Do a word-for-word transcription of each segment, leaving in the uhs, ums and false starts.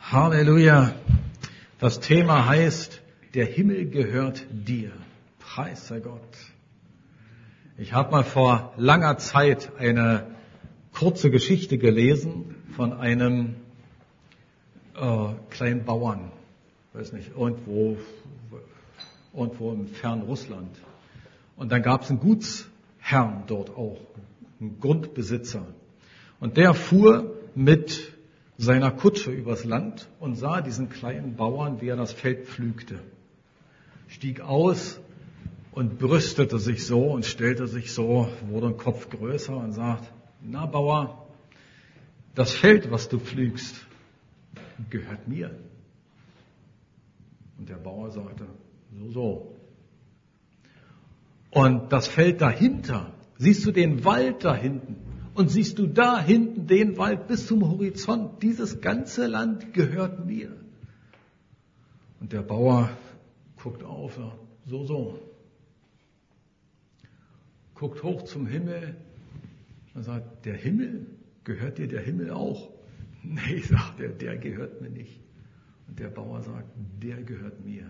Halleluja. Das Thema heißt, der Himmel gehört dir. Preis sei Gott. Ich habe mal vor langer Zeit eine kurze Geschichte gelesen von einem äh, kleinen Bauern. Ich weiß nicht, irgendwo, irgendwo im fernen Russland. Und dann gab es einen Gutsherrn dort auch, einen Grundbesitzer. Und der fuhr mit seiner Kutsche übers Land und sah diesen kleinen Bauern, wie er das Feld pflügte. Stieg aus und brüstete sich so und stellte sich so, wurde ein Kopf größer und sagt, na Bauer, das Feld, was du pflügst, gehört mir. Und der Bauer sagte, so, so. Und das Feld dahinter, siehst du den Wald da hinten? Und siehst du da hinten den Wald bis zum Horizont? Dieses ganze Land gehört mir. Und der Bauer guckt auf, sagt, so, so. Guckt hoch zum Himmel und sagt, der Himmel, gehört dir der Himmel auch? Nee, sagt er, der gehört mir nicht. Und der Bauer sagt, der gehört mir.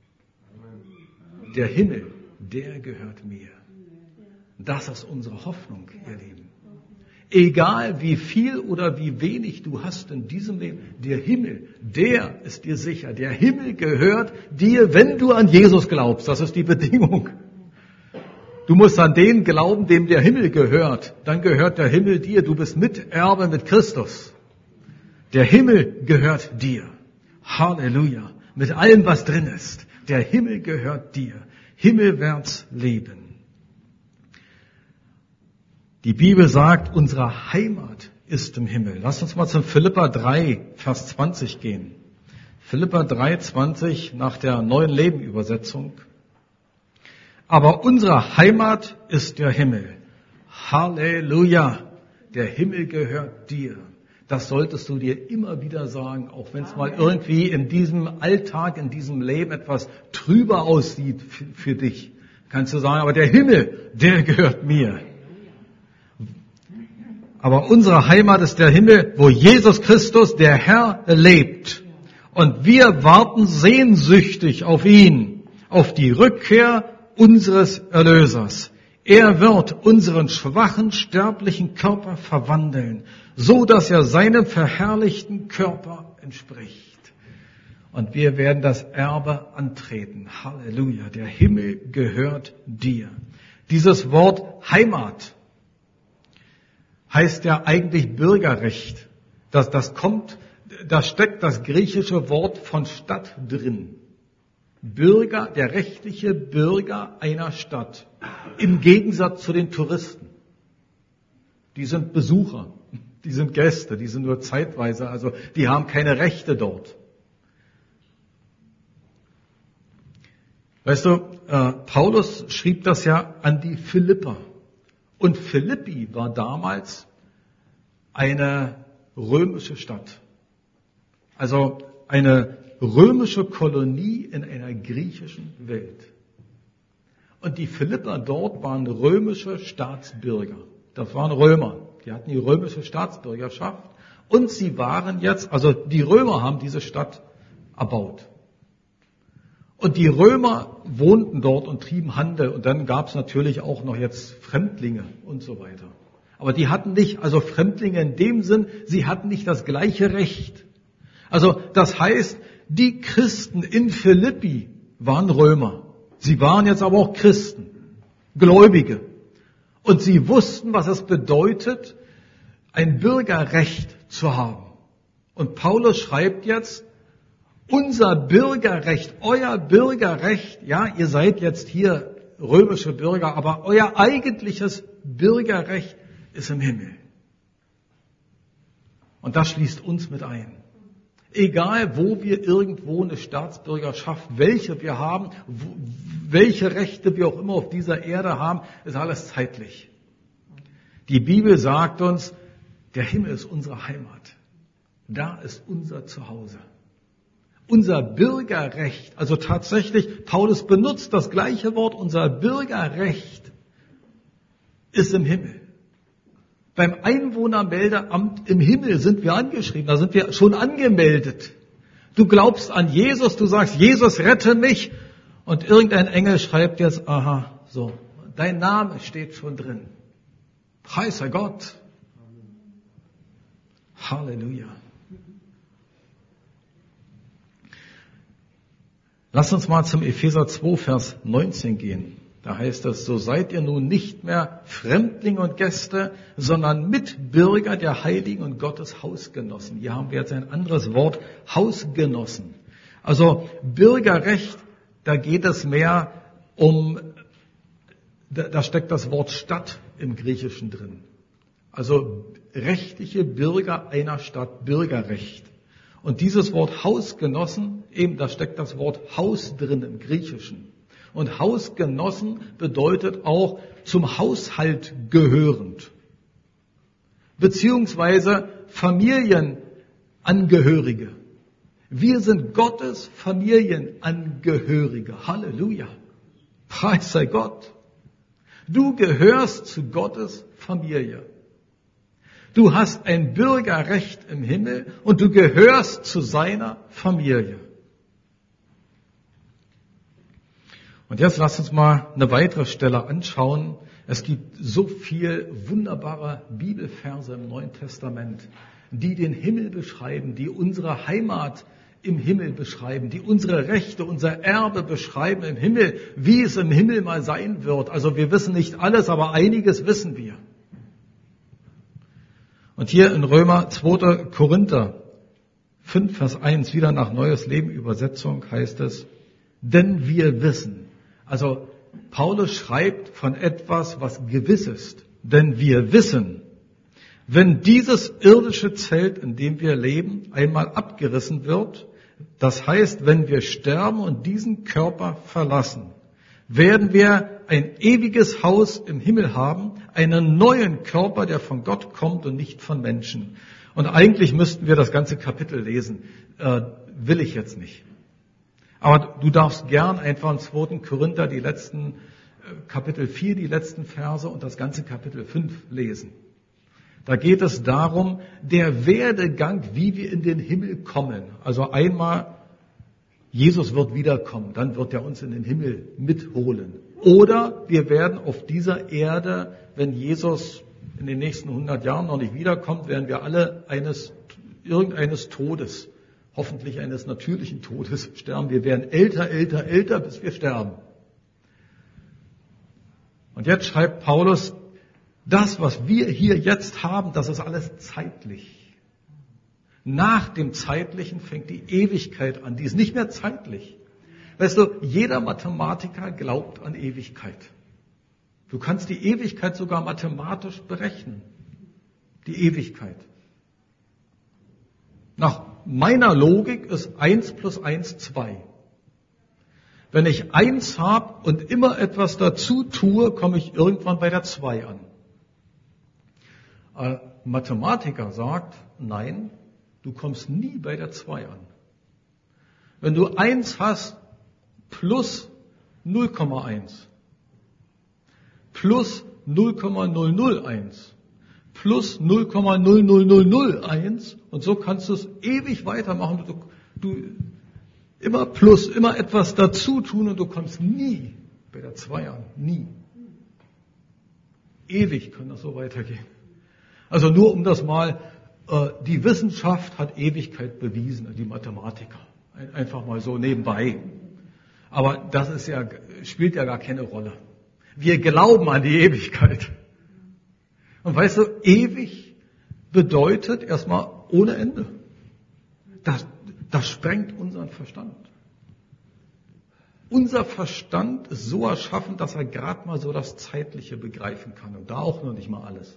Der Himmel, der gehört mir. Das ist unsere Hoffnung, ihr Lieben. Egal wie viel oder wie wenig du hast in diesem Leben, der Himmel, der ist dir sicher. Der Himmel gehört dir, wenn du an Jesus glaubst. Das ist die Bedingung. Du musst an den glauben, dem der Himmel gehört. Dann gehört der Himmel dir. Du bist Miterbe mit Christus. Der Himmel gehört dir. Halleluja. Mit allem, was drin ist. Der Himmel gehört dir. Himmelwärts leben. Die Bibel sagt, unsere Heimat ist im Himmel. Lasst uns mal zum Philipper drei, Vers zwanzig gehen. Philipper drei, zwanzig nach der Neuen Leben Übersetzung. Aber unsere Heimat ist der Himmel. Halleluja. Der Himmel gehört dir. Das solltest du dir immer wieder sagen, auch wenn es mal irgendwie in diesem Alltag, in diesem Leben etwas trüber aussieht für, für dich. Kannst du sagen, aber der Himmel, der gehört mir. Aber unsere Heimat ist der Himmel, wo Jesus Christus, der Herr, lebt. Und wir warten sehnsüchtig auf ihn, auf die Rückkehr unseres Erlösers. Er wird unseren schwachen, sterblichen Körper verwandeln, so dass er seinem verherrlichten Körper entspricht. Und wir werden das Erbe antreten. Halleluja, der Himmel gehört dir. Dieses Wort Heimat heißt ja eigentlich Bürgerrecht. Das, das kommt, da steckt das griechische Wort von Stadt drin. Bürger, der rechtliche Bürger einer Stadt. Im Gegensatz zu den Touristen. Die sind Besucher, die sind Gäste, die sind nur zeitweise, also die haben keine Rechte dort. Weißt du, äh, Paulus schrieb das ja an die Philipper. Und Philippi war damals eine römische Stadt. Also eine römische Kolonie in einer griechischen Welt. Und die Philipper dort waren römische Staatsbürger. Das waren Römer. Die hatten die römische Staatsbürgerschaft. Und sie waren jetzt, also die Römer haben diese Stadt erbaut. Und die Römer wohnten dort und trieben Handel. Und dann gab es natürlich auch noch jetzt Fremdlinge und so weiter. Aber die hatten nicht, also Fremdlinge in dem Sinn, sie hatten nicht das gleiche Recht. Also das heißt, die Christen in Philippi waren Römer. Sie waren jetzt aber auch Christen, Gläubige. Und sie wussten, was es bedeutet, ein Bürgerrecht zu haben. Und Paulus schreibt jetzt, unser Bürgerrecht, euer Bürgerrecht, ja, ihr seid jetzt hier römische Bürger, aber euer eigentliches Bürgerrecht ist im Himmel. Und das schließt uns mit ein. Egal, wo wir irgendwo eine Staatsbürgerschaft, welche wir haben, wo, welche Rechte wir auch immer auf dieser Erde haben, ist alles zeitlich. Die Bibel sagt uns, der Himmel ist unsere Heimat. Da ist unser Zuhause. Unser Bürgerrecht, also tatsächlich, Paulus benutzt das gleiche Wort, unser Bürgerrecht ist im Himmel. Beim Einwohnermeldeamt im Himmel sind wir angeschrieben, da sind wir schon angemeldet. Du glaubst an Jesus, du sagst, Jesus, rette mich. Und irgendein Engel schreibt jetzt, aha, so, dein Name steht schon drin. Preise Gott. Halleluja. Lass uns mal zum Epheser zwei, Vers neunzehn gehen. Da heißt es, so seid ihr nun nicht mehr Fremdlinge und Gäste, sondern Mitbürger der Heiligen und Gottes Hausgenossen. Hier haben wir jetzt ein anderes Wort, Hausgenossen. Also Bürgerrecht, da geht es mehr um, da steckt das Wort Stadt im Griechischen drin. Also rechtliche Bürger einer Stadt, Bürgerrecht. Und dieses Wort Hausgenossen, eben da steckt das Wort Haus drin im Griechischen. Und Hausgenossen bedeutet auch zum Haushalt gehörend. Beziehungsweise Familienangehörige. Wir sind Gottes Familienangehörige. Halleluja. Preis sei Gott. Du gehörst zu Gottes Familie. Du hast ein Bürgerrecht im Himmel und du gehörst zu seiner Familie. Und jetzt lass uns mal eine weitere Stelle anschauen. Es gibt so viel wunderbare Bibelverse im Neuen Testament, die den Himmel beschreiben, die unsere Heimat im Himmel beschreiben, die unsere Rechte, unser Erbe beschreiben im Himmel, wie es im Himmel mal sein wird. Also wir wissen nicht alles, aber einiges wissen wir. Und hier in Römer zweiter Korinther fünf, Vers eins, wieder nach Neues Leben Übersetzung, heißt es, denn wir wissen. Also Paulus schreibt von etwas, was gewiss ist. Denn wir wissen, wenn dieses irdische Zelt, in dem wir leben, einmal abgerissen wird, das heißt, wenn wir sterben und diesen Körper verlassen, werden wir ein ewiges Haus im Himmel haben, einen neuen Körper, der von Gott kommt und nicht von Menschen. Und eigentlich müssten wir das ganze Kapitel lesen. Äh, will ich jetzt nicht. Aber du darfst gern einfach im zweiten Korinther die letzten, äh, Kapitel vier, die letzten Verse und das ganze Kapitel fünf lesen. Da geht es darum, der Werdegang, wie wir in den Himmel kommen. Also einmal, Jesus wird wiederkommen, dann wird er uns in den Himmel mitholen. Oder wir werden auf dieser Erde, wenn Jesus in den nächsten hundert Jahren noch nicht wiederkommt, werden wir alle eines, irgendeines Todes, hoffentlich eines natürlichen Todes, sterben. Wir werden älter, älter, älter, bis wir sterben. Und jetzt schreibt Paulus, das, was wir hier jetzt haben, das ist alles zeitlich. Nach dem Zeitlichen fängt die Ewigkeit an. Die ist nicht mehr zeitlich. Weißt du, jeder Mathematiker glaubt an Ewigkeit. Du kannst die Ewigkeit sogar mathematisch berechnen. Die Ewigkeit. Nach meiner Logik ist eins plus eins zwei. Wenn ich eins habe und immer etwas dazu tue, komme ich irgendwann bei der zwei an. Ein Mathematiker sagt, nein, du kommst nie bei der zwei an. Wenn du eins hast plus null Komma eins, plus null Komma null null eins, plus null Komma null null null null eins und so kannst du es ewig weitermachen. Du, du immer plus, immer etwas dazu tun und du kommst nie bei der zwei an. Nie. Ewig kann das so weitergehen. Also nur um das mal, äh, die Wissenschaft hat Ewigkeit bewiesen, die Mathematiker. Ein, einfach mal so nebenbei. Aber das ist ja, spielt ja gar keine Rolle. Wir glauben an die Ewigkeit. Und weißt du, ewig bedeutet erstmal ohne Ende. Das, das sprengt unseren Verstand. Unser Verstand ist so erschaffen, dass er gerade mal so das Zeitliche begreifen kann. Und da auch noch nicht mal alles.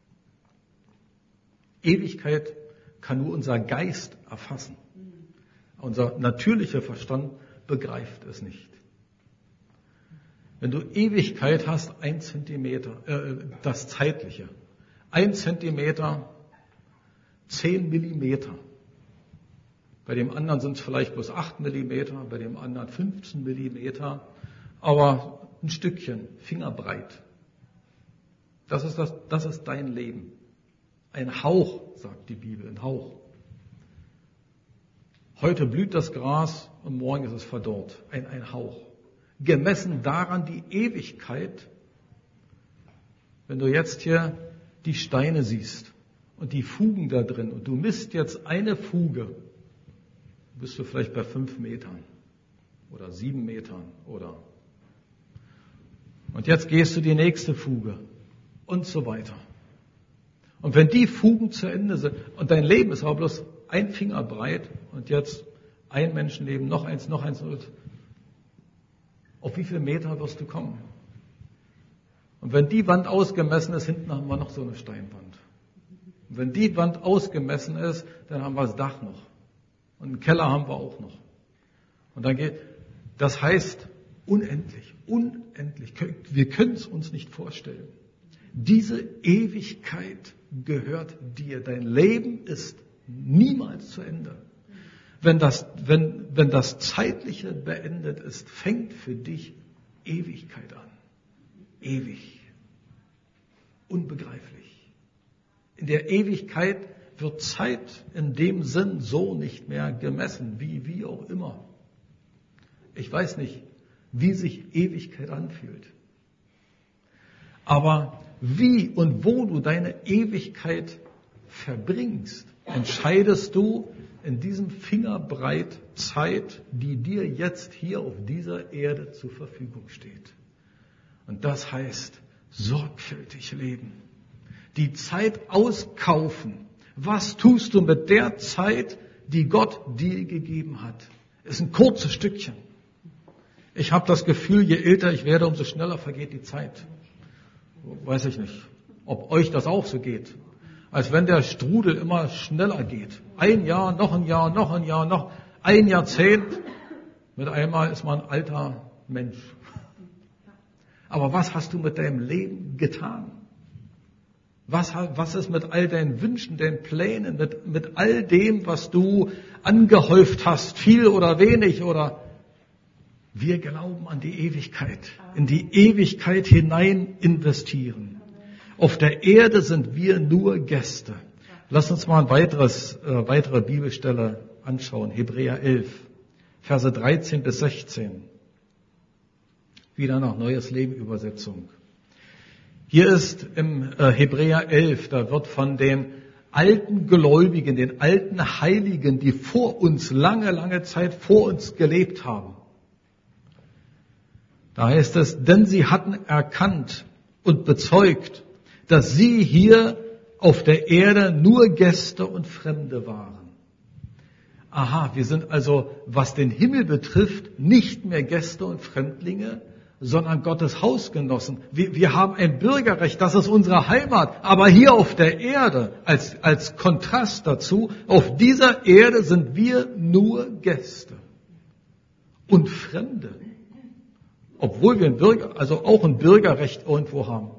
Ewigkeit kann nur unser Geist erfassen. Unser natürlicher Verstand begreift es nicht. Wenn du Ewigkeit hast, ein Zentimeter, äh, das Zeitliche, ein Zentimeter, zehn Millimeter. Bei dem anderen sind es vielleicht bloß acht Millimeter, bei dem anderen fünfzehn Millimeter, aber ein Stückchen, fingerbreit. Das ist das, das ist dein Leben. Ein Hauch, sagt die Bibel, ein Hauch. Heute blüht das Gras und morgen ist es verdorrt. Ein, ein Hauch. Gemessen daran die Ewigkeit, wenn du jetzt hier die Steine siehst und die Fugen da drin und du misst jetzt eine Fuge, bist du vielleicht bei fünf Metern oder sieben Metern oder und jetzt gehst du die nächste Fuge und so weiter. Und wenn die Fugen zu Ende sind und dein Leben ist aber bloß ein Finger breit und jetzt ein Menschenleben, noch eins, noch eins, auf wie viele Meter wirst du kommen? Und wenn die Wand ausgemessen ist, hinten haben wir noch so eine Steinwand. Und wenn die Wand ausgemessen ist, dann haben wir das Dach noch. Und einen Keller haben wir auch noch. Und dann geht, das heißt unendlich, unendlich. Wir können es uns nicht vorstellen. Diese Ewigkeit gehört dir. Dein Leben ist niemals zu Ende. Wenn das, wenn, wenn das Zeitliche beendet ist, fängt für dich Ewigkeit an. Ewig. Unbegreiflich. In der Ewigkeit wird Zeit in dem Sinn so nicht mehr gemessen, wie, wie auch immer. Ich weiß nicht, wie sich Ewigkeit anfühlt. Aber wie und wo du deine Ewigkeit verbringst, entscheidest du in diesem Fingerbreit Zeit, die dir jetzt hier auf dieser Erde zur Verfügung steht. Und das heißt, sorgfältig leben. Die Zeit auskaufen. Was tust du mit der Zeit, die Gott dir gegeben hat? Ist ein kurzes Stückchen. Ich habe das Gefühl, je älter ich werde, umso schneller vergeht die Zeit. Weiß ich nicht, ob euch das auch so geht. Als wenn der Strudel immer schneller geht. Ein Jahr, noch ein Jahr, noch ein Jahr, noch ein Jahrzehnt. Mit einmal ist man ein alter Mensch. Aber was hast du mit deinem Leben getan? Was, was ist mit all deinen Wünschen, deinen Plänen, mit, mit all dem, was du angehäuft hast, viel oder wenig oder wir glauben an die Ewigkeit, in die Ewigkeit hinein investieren. Auf der Erde sind wir nur Gäste. Lass uns mal ein weiteres, äh, weitere Bibelstelle anschauen. Hebräer elf, Verse dreizehn bis sechzehn. Wieder nach Neues Leben Übersetzung. Hier ist im äh, Hebräer elf, da wird von den alten Gläubigen, den alten Heiligen, die vor uns lange, lange Zeit vor uns gelebt haben. Da heißt es, denn sie hatten erkannt und bezeugt, dass sie hier auf der Erde nur Gäste und Fremde waren. Aha, wir sind also, was den Himmel betrifft, nicht mehr Gäste und Fremdlinge, sondern Gottes Hausgenossen. Wir, wir haben ein Bürgerrecht, das ist unsere Heimat. Aber hier auf der Erde, als, als Kontrast dazu, auf dieser Erde sind wir nur Gäste und Fremde. Obwohl wir ein Bürger, also auch ein Bürgerrecht irgendwo haben.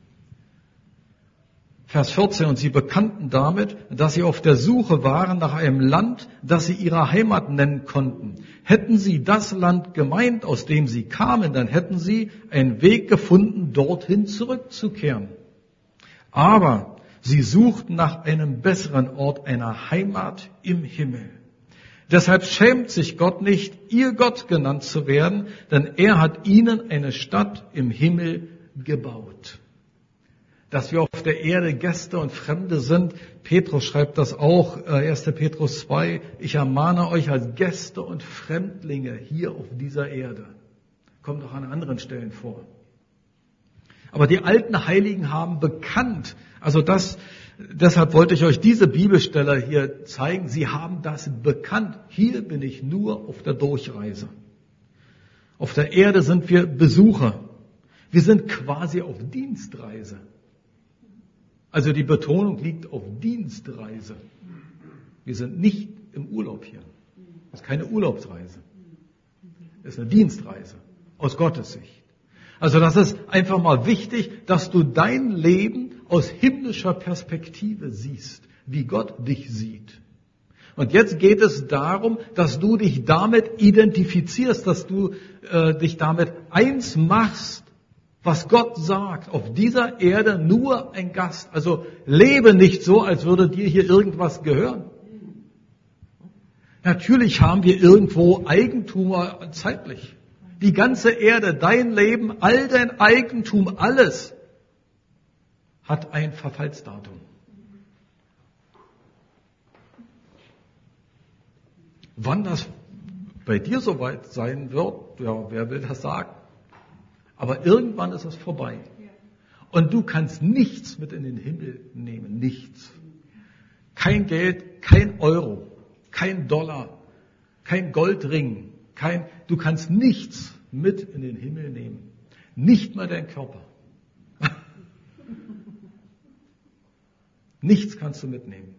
Vers vierzehn, und sie bekannten damit, dass sie auf der Suche waren nach einem Land, das sie ihre Heimat nennen konnten. Hätten sie das Land gemeint, aus dem sie kamen, dann hätten sie einen Weg gefunden, dorthin zurückzukehren. Aber sie suchten nach einem besseren Ort, einer Heimat im Himmel. Deshalb schämt sich Gott nicht, ihr Gott genannt zu werden, denn er hat ihnen eine Stadt im Himmel gebaut. Dass wir auf der Erde Gäste und Fremde sind, Petrus schreibt das auch, erster Petrus zwei, ich ermahne euch als Gäste und Fremdlinge hier auf dieser Erde. Kommt auch an anderen Stellen vor. Aber die alten Heiligen haben bekannt, also das, deshalb wollte ich euch diese Bibelstelle hier zeigen, sie haben das bekannt. Hier bin ich nur auf der Durchreise. Auf der Erde sind wir Besucher. Wir sind quasi auf Dienstreise. Also die Betonung liegt auf Dienstreise. Wir sind nicht im Urlaub hier. Das ist keine Urlaubsreise. Das ist eine Dienstreise aus Gottes Sicht. Also das ist einfach mal wichtig, dass du dein Leben aus himmlischer Perspektive siehst, wie Gott dich sieht. Und jetzt geht es darum, dass du dich damit identifizierst, dass du äh, dich damit eins machst, was Gott sagt, auf dieser Erde nur ein Gast. Also lebe nicht so, als würde dir hier irgendwas gehören. Natürlich haben wir irgendwo Eigentum zeitlich. Die ganze Erde, dein Leben, all dein Eigentum, alles hat ein Verfallsdatum. Wann das bei dir soweit sein wird, ja, wer will das sagen? Aber irgendwann ist es vorbei. Und du kannst nichts mit in den Himmel nehmen, nichts. Kein Geld, kein Euro, kein Dollar, kein Goldring, kein, du kannst nichts mit in den Himmel nehmen. Nicht mal dein Körper. Nichts kannst du mitnehmen.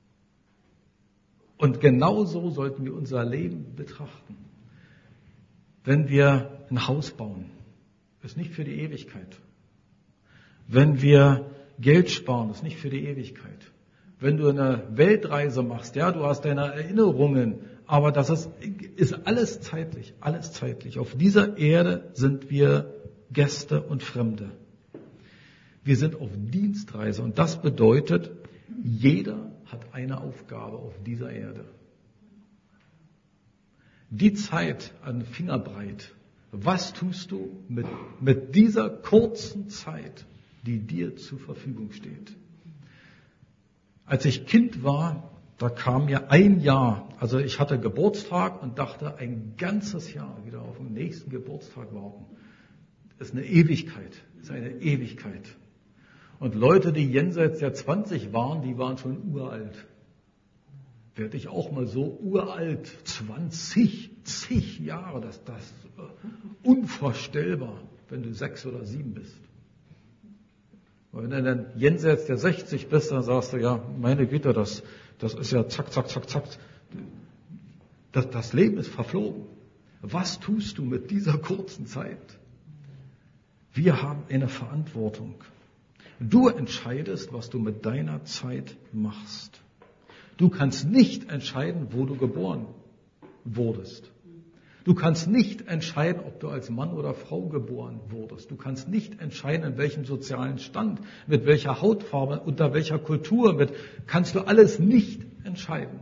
Und genau so sollten wir unser Leben betrachten. Wenn wir ein Haus bauen, ist nicht für die Ewigkeit. Wenn wir Geld sparen, ist nicht für die Ewigkeit. Wenn du eine Weltreise machst, ja, du hast deine Erinnerungen, aber das ist, ist alles zeitlich, alles zeitlich. Auf dieser Erde sind wir Gäste und Fremde. Wir sind auf Dienstreise und das bedeutet, jeder hat eine Aufgabe auf dieser Erde. Die Zeit an Fingerbreit, was tust du mit, mit dieser kurzen Zeit, die dir zur Verfügung steht? Als ich Kind war, da kam mir ein Jahr, also ich hatte Geburtstag und dachte, ein ganzes Jahr wieder auf den nächsten Geburtstag warten. Das ist eine Ewigkeit, ist eine Ewigkeit. Und Leute, die jenseits der zwanzig waren, die waren schon uralt. Werde ich auch mal so uralt, zwanzig, zig Jahre, das ist unvorstellbar, wenn du sechs oder sieben bist. Und wenn du dann jenseits der sechzig bist, dann sagst du, ja, meine Güte, das, das ist ja zack, zack, zack, zack. Das, das Leben ist verflogen. Was tust du mit dieser kurzen Zeit? Wir haben eine Verantwortung. Du entscheidest, was du mit deiner Zeit machst. Du kannst nicht entscheiden, wo du geboren wurdest. Du kannst nicht entscheiden, ob du als Mann oder Frau geboren wurdest. Du kannst nicht entscheiden, in welchem sozialen Stand, mit welcher Hautfarbe, unter welcher Kultur, mit, kannst du alles nicht entscheiden.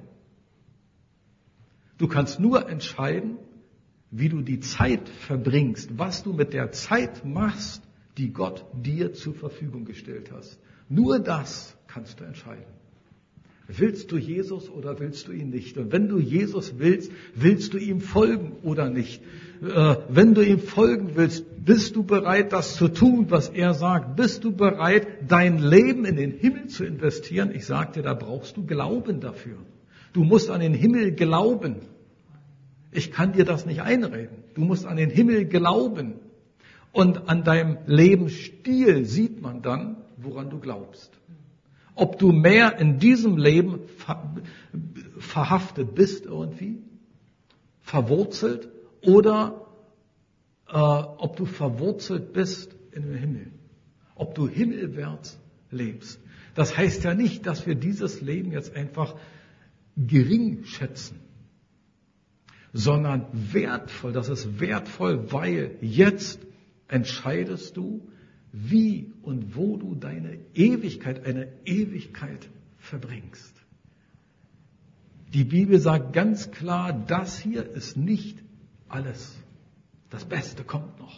Du kannst nur entscheiden, wie du die Zeit verbringst, was du mit der Zeit machst, die Gott dir zur Verfügung gestellt hast. Nur das kannst du entscheiden. Willst du Jesus oder willst du ihn nicht? Und wenn du Jesus willst, willst du ihm folgen oder nicht? Äh, wenn du ihm folgen willst, bist du bereit, das zu tun, was er sagt? Bist du bereit, dein Leben in den Himmel zu investieren? Ich sage dir, da brauchst du Glauben dafür. Du musst an den Himmel glauben. Ich kann dir das nicht einreden. Du musst an den Himmel glauben. Und an deinem Lebensstil sieht man dann, woran du glaubst. Ob du mehr in diesem Leben ver- verhaftet bist irgendwie, verwurzelt, oder äh, ob du verwurzelt bist in den Himmel. Ob du himmelwärts lebst. Das heißt ja nicht, dass wir dieses Leben jetzt einfach gering schätzen, sondern wertvoll. Das ist wertvoll, weil jetzt entscheidest du, wie und wo du deine Ewigkeit, eine Ewigkeit verbringst. Die Bibel sagt ganz klar, das hier ist nicht alles. Das Beste kommt noch.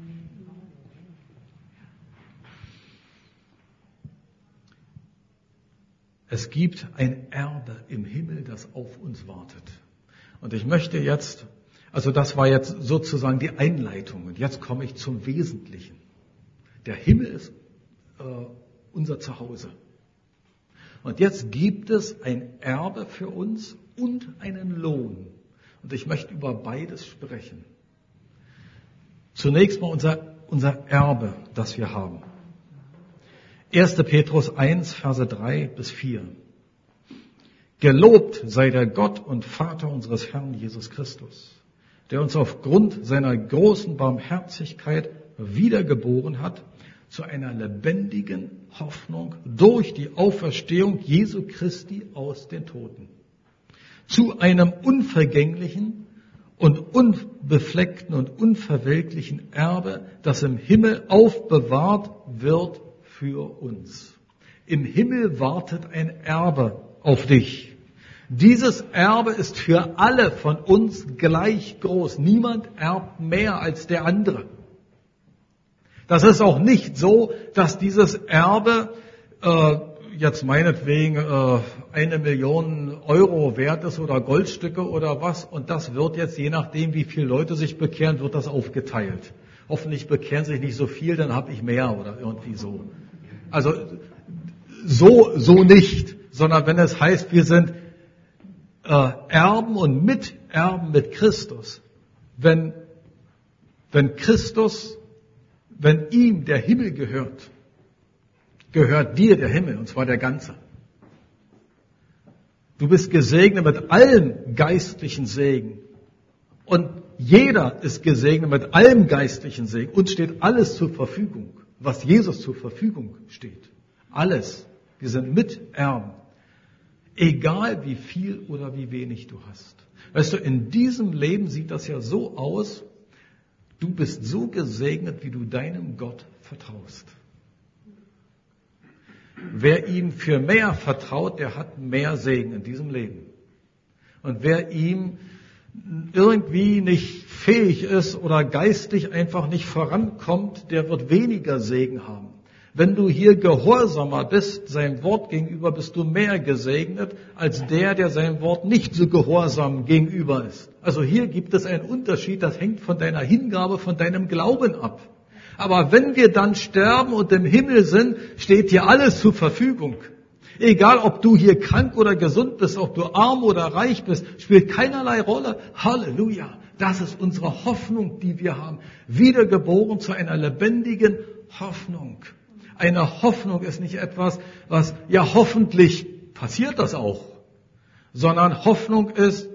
Es gibt ein Erbe im Himmel, das auf uns wartet. Und ich möchte jetzt, also das war jetzt sozusagen die Einleitung. Und jetzt komme ich zum Wesentlichen. Der Himmel ist äh, unser Zuhause. Und jetzt gibt es ein Erbe für uns und einen Lohn. Und ich möchte über beides sprechen. Zunächst mal unser, unser Erbe, das wir haben. erster Petrus eins, Verse drei bis vier. Gelobt sei der Gott und Vater unseres Herrn Jesus Christus, der uns aufgrund seiner großen Barmherzigkeit wiedergeboren hat zu einer lebendigen Hoffnung durch die Auferstehung Jesu Christi aus den Toten. Zu einem unvergänglichen und unbefleckten und unverwelklichen Erbe, das im Himmel aufbewahrt wird für uns. Im Himmel wartet ein Erbe auf dich. Dieses Erbe ist für alle von uns gleich groß. Niemand erbt mehr als der andere. Das ist auch nicht so, dass dieses Erbe äh, jetzt meinetwegen äh, eine Million Euro wert ist oder Goldstücke oder was. Und das wird jetzt, je nachdem, wie viele Leute sich bekehren, wird das aufgeteilt. Hoffentlich bekehren sich nicht so viel, dann habe ich mehr oder irgendwie so. Also so, so nicht, sondern wenn es heißt, wir sind äh, Erben und Miterben mit Christus. Wenn, wenn Christus, wenn ihm der Himmel gehört, gehört dir der Himmel, und zwar der ganze. Du bist gesegnet mit allen geistlichen Segen. Und jeder ist gesegnet mit allem geistlichen Segen. Uns steht alles zur Verfügung, was Jesus zur Verfügung steht. Alles. Wir sind Miterben. Egal wie viel oder wie wenig du hast. Weißt du, in diesem Leben sieht das ja so aus, du bist so gesegnet, wie du deinem Gott vertraust. Wer ihm für mehr vertraut, der hat mehr Segen in diesem Leben. Und wer ihm irgendwie nicht fähig ist oder geistlich einfach nicht vorankommt, der wird weniger Segen haben. Wenn du hier gehorsamer bist, seinem Wort gegenüber, bist du mehr gesegnet als der, der seinem Wort nicht so gehorsam gegenüber ist. Also hier gibt es einen Unterschied, das hängt von deiner Hingabe, von deinem Glauben ab. Aber wenn wir dann sterben und im Himmel sind, steht dir alles zur Verfügung. Egal, ob du hier krank oder gesund bist, ob du arm oder reich bist, spielt keinerlei Rolle. Halleluja! Das ist unsere Hoffnung, die wir haben. Wiedergeboren zu einer lebendigen Hoffnung. Eine Hoffnung ist nicht etwas, was, ja hoffentlich passiert das auch, sondern Hoffnung ist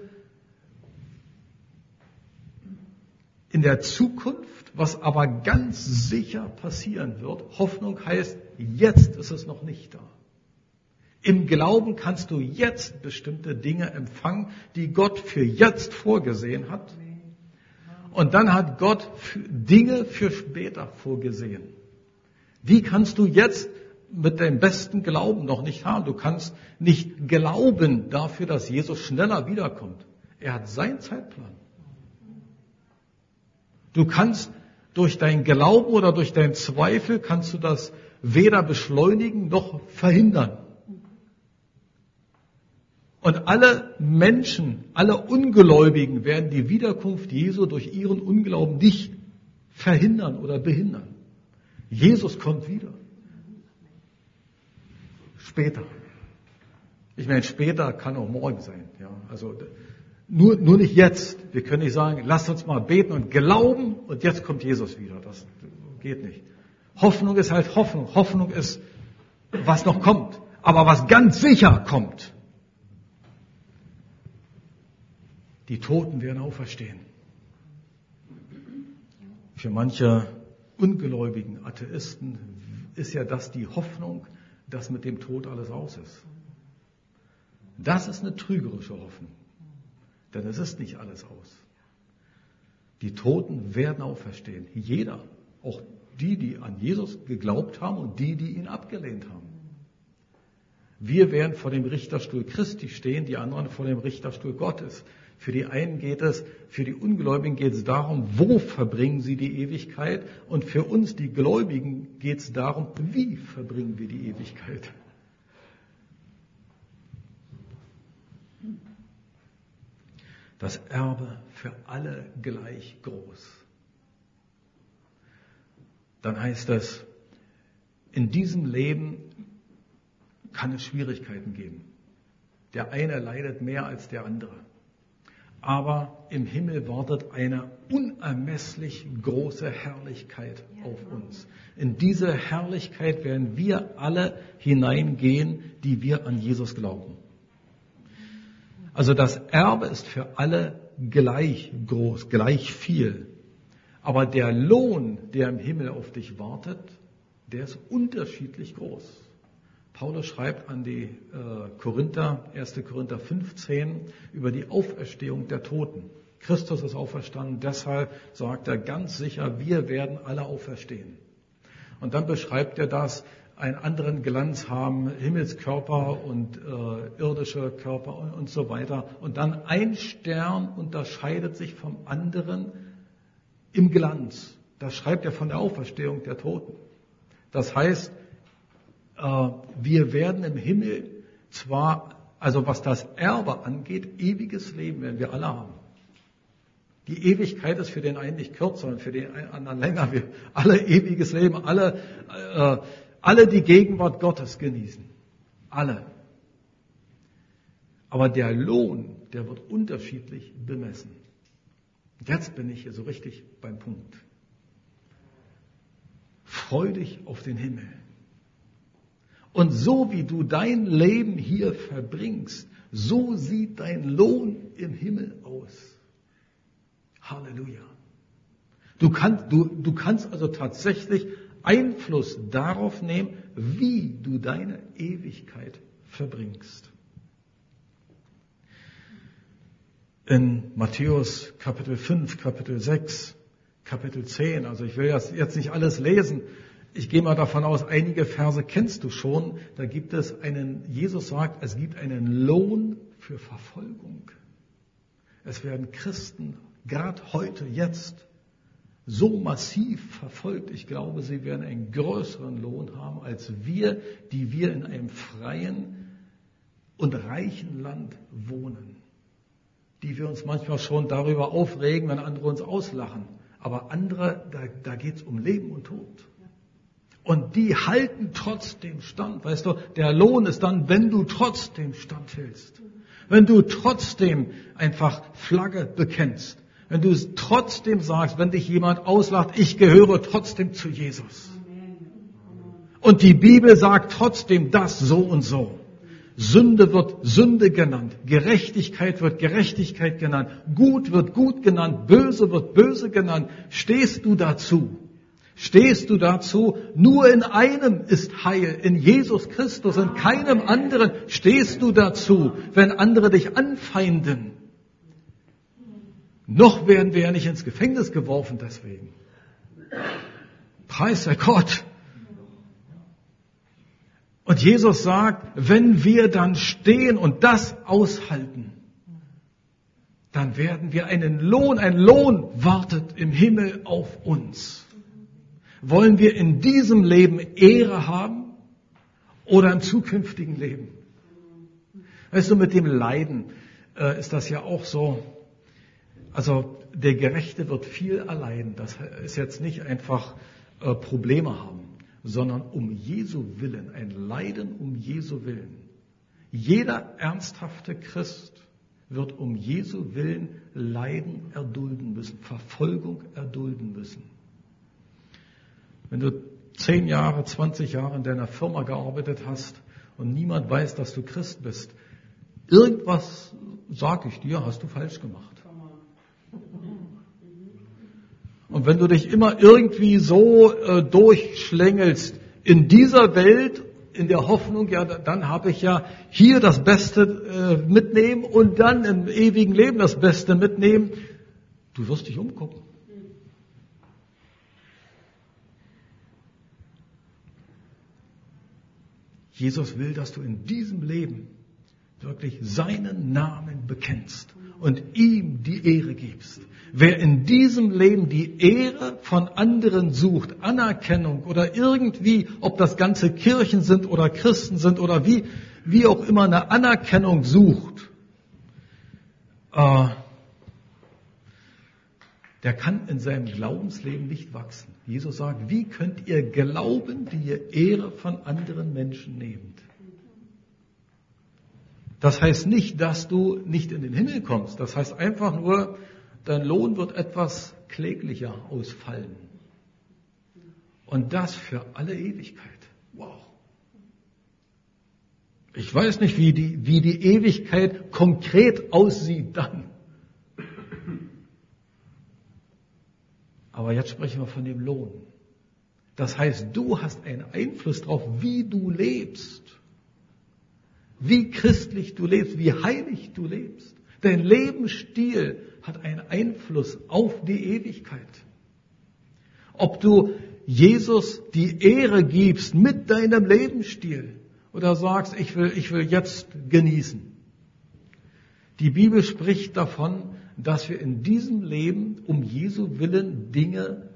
in der Zukunft, was aber ganz sicher passieren wird. Hoffnung heißt, jetzt ist es noch nicht da. Im Glauben kannst du jetzt bestimmte Dinge empfangen, die Gott für jetzt vorgesehen hat. Und dann hat Gott Dinge für später vorgesehen. Die kannst du jetzt mit deinem besten Glauben noch nicht haben. Du kannst nicht glauben dafür, dass Jesus schneller wiederkommt. Er hat seinen Zeitplan. Du kannst durch deinen Glauben oder durch deinen Zweifel kannst du das weder beschleunigen noch verhindern. Und alle Menschen, alle Ungläubigen werden die Wiederkunft Jesu durch ihren Unglauben nicht verhindern oder behindern. Jesus kommt wieder. Später. Ich meine, später kann auch morgen sein. Ja, also nur, nur nicht jetzt. Wir können nicht sagen, lasst uns mal beten und glauben und jetzt kommt Jesus wieder. Das geht nicht. Hoffnung ist halt Hoffnung. Hoffnung ist, was noch kommt. Aber was ganz sicher kommt. Die Toten werden auferstehen. Für manche ungläubigen Atheisten ist ja das die Hoffnung, dass mit dem Tod alles aus ist. Das ist eine trügerische Hoffnung, denn es ist nicht alles aus. Die Toten werden auferstehen. Jeder, auch die, die an Jesus geglaubt haben und die, die ihn abgelehnt haben. Wir werden vor dem Richterstuhl Christi stehen, die anderen vor dem Richterstuhl Gottes. Für die einen geht es, für die Ungläubigen geht es darum, wo verbringen sie die Ewigkeit? Und für uns, die Gläubigen, geht es darum, wie verbringen wir die Ewigkeit? Das Erbe für alle gleich groß. Dann heißt es, in diesem Leben kann es Schwierigkeiten geben. Der eine leidet mehr als der andere. Aber im Himmel wartet eine unermesslich große Herrlichkeit auf uns. In diese Herrlichkeit werden wir alle hineingehen, die wir an Jesus glauben. Also das Erbe ist für alle gleich groß, gleich viel. Aber der Lohn, der im Himmel auf dich wartet, der ist unterschiedlich groß. Paulus schreibt an die äh, Korinther, erster Korinther fünfzehn, über die Auferstehung der Toten. Christus ist auferstanden, deshalb sagt er ganz sicher, wir werden alle auferstehen. Und dann beschreibt er das einen anderen Glanz haben, Himmelskörper und äh, irdische Körper und, und so weiter. Und dann ein Stern unterscheidet sich vom anderen im Glanz. Das schreibt er von der Auferstehung der Toten. Das heißt, äh, wir werden im Himmel zwar, also was das Erbe angeht, ewiges Leben werden wir alle haben. Die Ewigkeit ist für den einen nicht kürzer und für den anderen länger. Wir alle ewiges Leben, alle, äh, alle die Gegenwart Gottes genießen. Alle. Aber der Lohn, der wird unterschiedlich bemessen. Jetzt bin ich hier so richtig beim Punkt. Freu dich auf den Himmel. Und so wie du dein Leben hier verbringst, so sieht dein Lohn im Himmel aus. Halleluja. Du kannst, du, du kannst also tatsächlich Einfluss darauf nehmen, wie du deine Ewigkeit verbringst. In Matthäus Kapitel fünf, Kapitel sechs, Kapitel zehn, also ich will das jetzt nicht alles lesen, ich gehe mal davon aus, einige Verse kennst du schon, da gibt es einen, Jesus sagt, es gibt einen Lohn für Verfolgung. Es werden Christen gerade heute, jetzt, so massiv verfolgt. Ich glaube, sie werden einen größeren Lohn haben als wir, die wir in einem freien und reichen Land wohnen. Die wir uns manchmal schon darüber aufregen, wenn andere uns auslachen. Aber andere, da, da geht es um Leben und Tod. Und die halten trotzdem stand. Weißt du, der Lohn ist dann, wenn du trotzdem standhältst. Wenn du trotzdem einfach Flagge bekennst. Wenn du es trotzdem sagst, wenn dich jemand auslacht, ich gehöre trotzdem zu Jesus. Und die Bibel sagt trotzdem das so und so. Sünde wird Sünde genannt, Gerechtigkeit wird Gerechtigkeit genannt, Gut wird Gut genannt, Böse wird Böse genannt. Stehst du dazu? Stehst du dazu? Nur in einem ist Heil, in Jesus Christus, in keinem anderen. Stehst du dazu, wenn andere dich anfeinden? Noch werden wir ja nicht ins Gefängnis geworfen deswegen. Preis der Gott. Und Jesus sagt, wenn wir dann stehen und das aushalten, dann werden wir einen Lohn, ein Lohn wartet im Himmel auf uns. Wollen wir in diesem Leben Ehre haben oder im zukünftigen Leben? Weißt du, mit dem Leiden äh, ist das ja auch so. Also der Gerechte wird viel erleiden. Das ist jetzt nicht einfach äh, Probleme haben, sondern um Jesu Willen, ein Leiden um Jesu Willen. Jeder ernsthafte Christ wird um Jesu Willen Leiden erdulden müssen, Verfolgung erdulden müssen. Wenn du zehn Jahre, zwanzig Jahre in deiner Firma gearbeitet hast und niemand weiß, dass du Christ bist, irgendwas, sag ich dir, hast du falsch gemacht. Und wenn du dich immer irgendwie so äh, durchschlängelst in dieser Welt, in der Hoffnung, ja, dann habe ich ja hier das Beste äh, mitnehmen und dann im ewigen Leben das Beste mitnehmen, du wirst dich umgucken. Jesus will, dass du in diesem Leben wirklich seinen Namen bekennst und ihm die Ehre gibst. Wer in diesem Leben die Ehre von anderen sucht, Anerkennung oder irgendwie, ob das ganze Kirchen sind oder Christen sind oder wie, wie auch immer eine Anerkennung sucht, äh, der kann in seinem Glaubensleben nicht wachsen. Jesus sagt, wie könnt ihr glauben, die ihr Ehre von anderen Menschen nehmt? Das heißt nicht, dass du nicht in den Himmel kommst. Das heißt einfach nur, dein Lohn wird etwas kläglicher ausfallen. Und das für alle Ewigkeit. Wow. Ich weiß nicht, wie die, wie die Ewigkeit konkret aussieht dann. Aber jetzt sprechen wir von dem Lohn. Das heißt, du hast einen Einfluss darauf, wie du lebst. Wie christlich du lebst, wie heilig du lebst. Dein Lebensstil hat einen Einfluss auf die Ewigkeit. Ob du Jesus die Ehre gibst mit deinem Lebensstil oder sagst, ich will, ich will jetzt genießen. Die Bibel spricht davon, dass wir in diesem Leben um Jesu Willen Dinge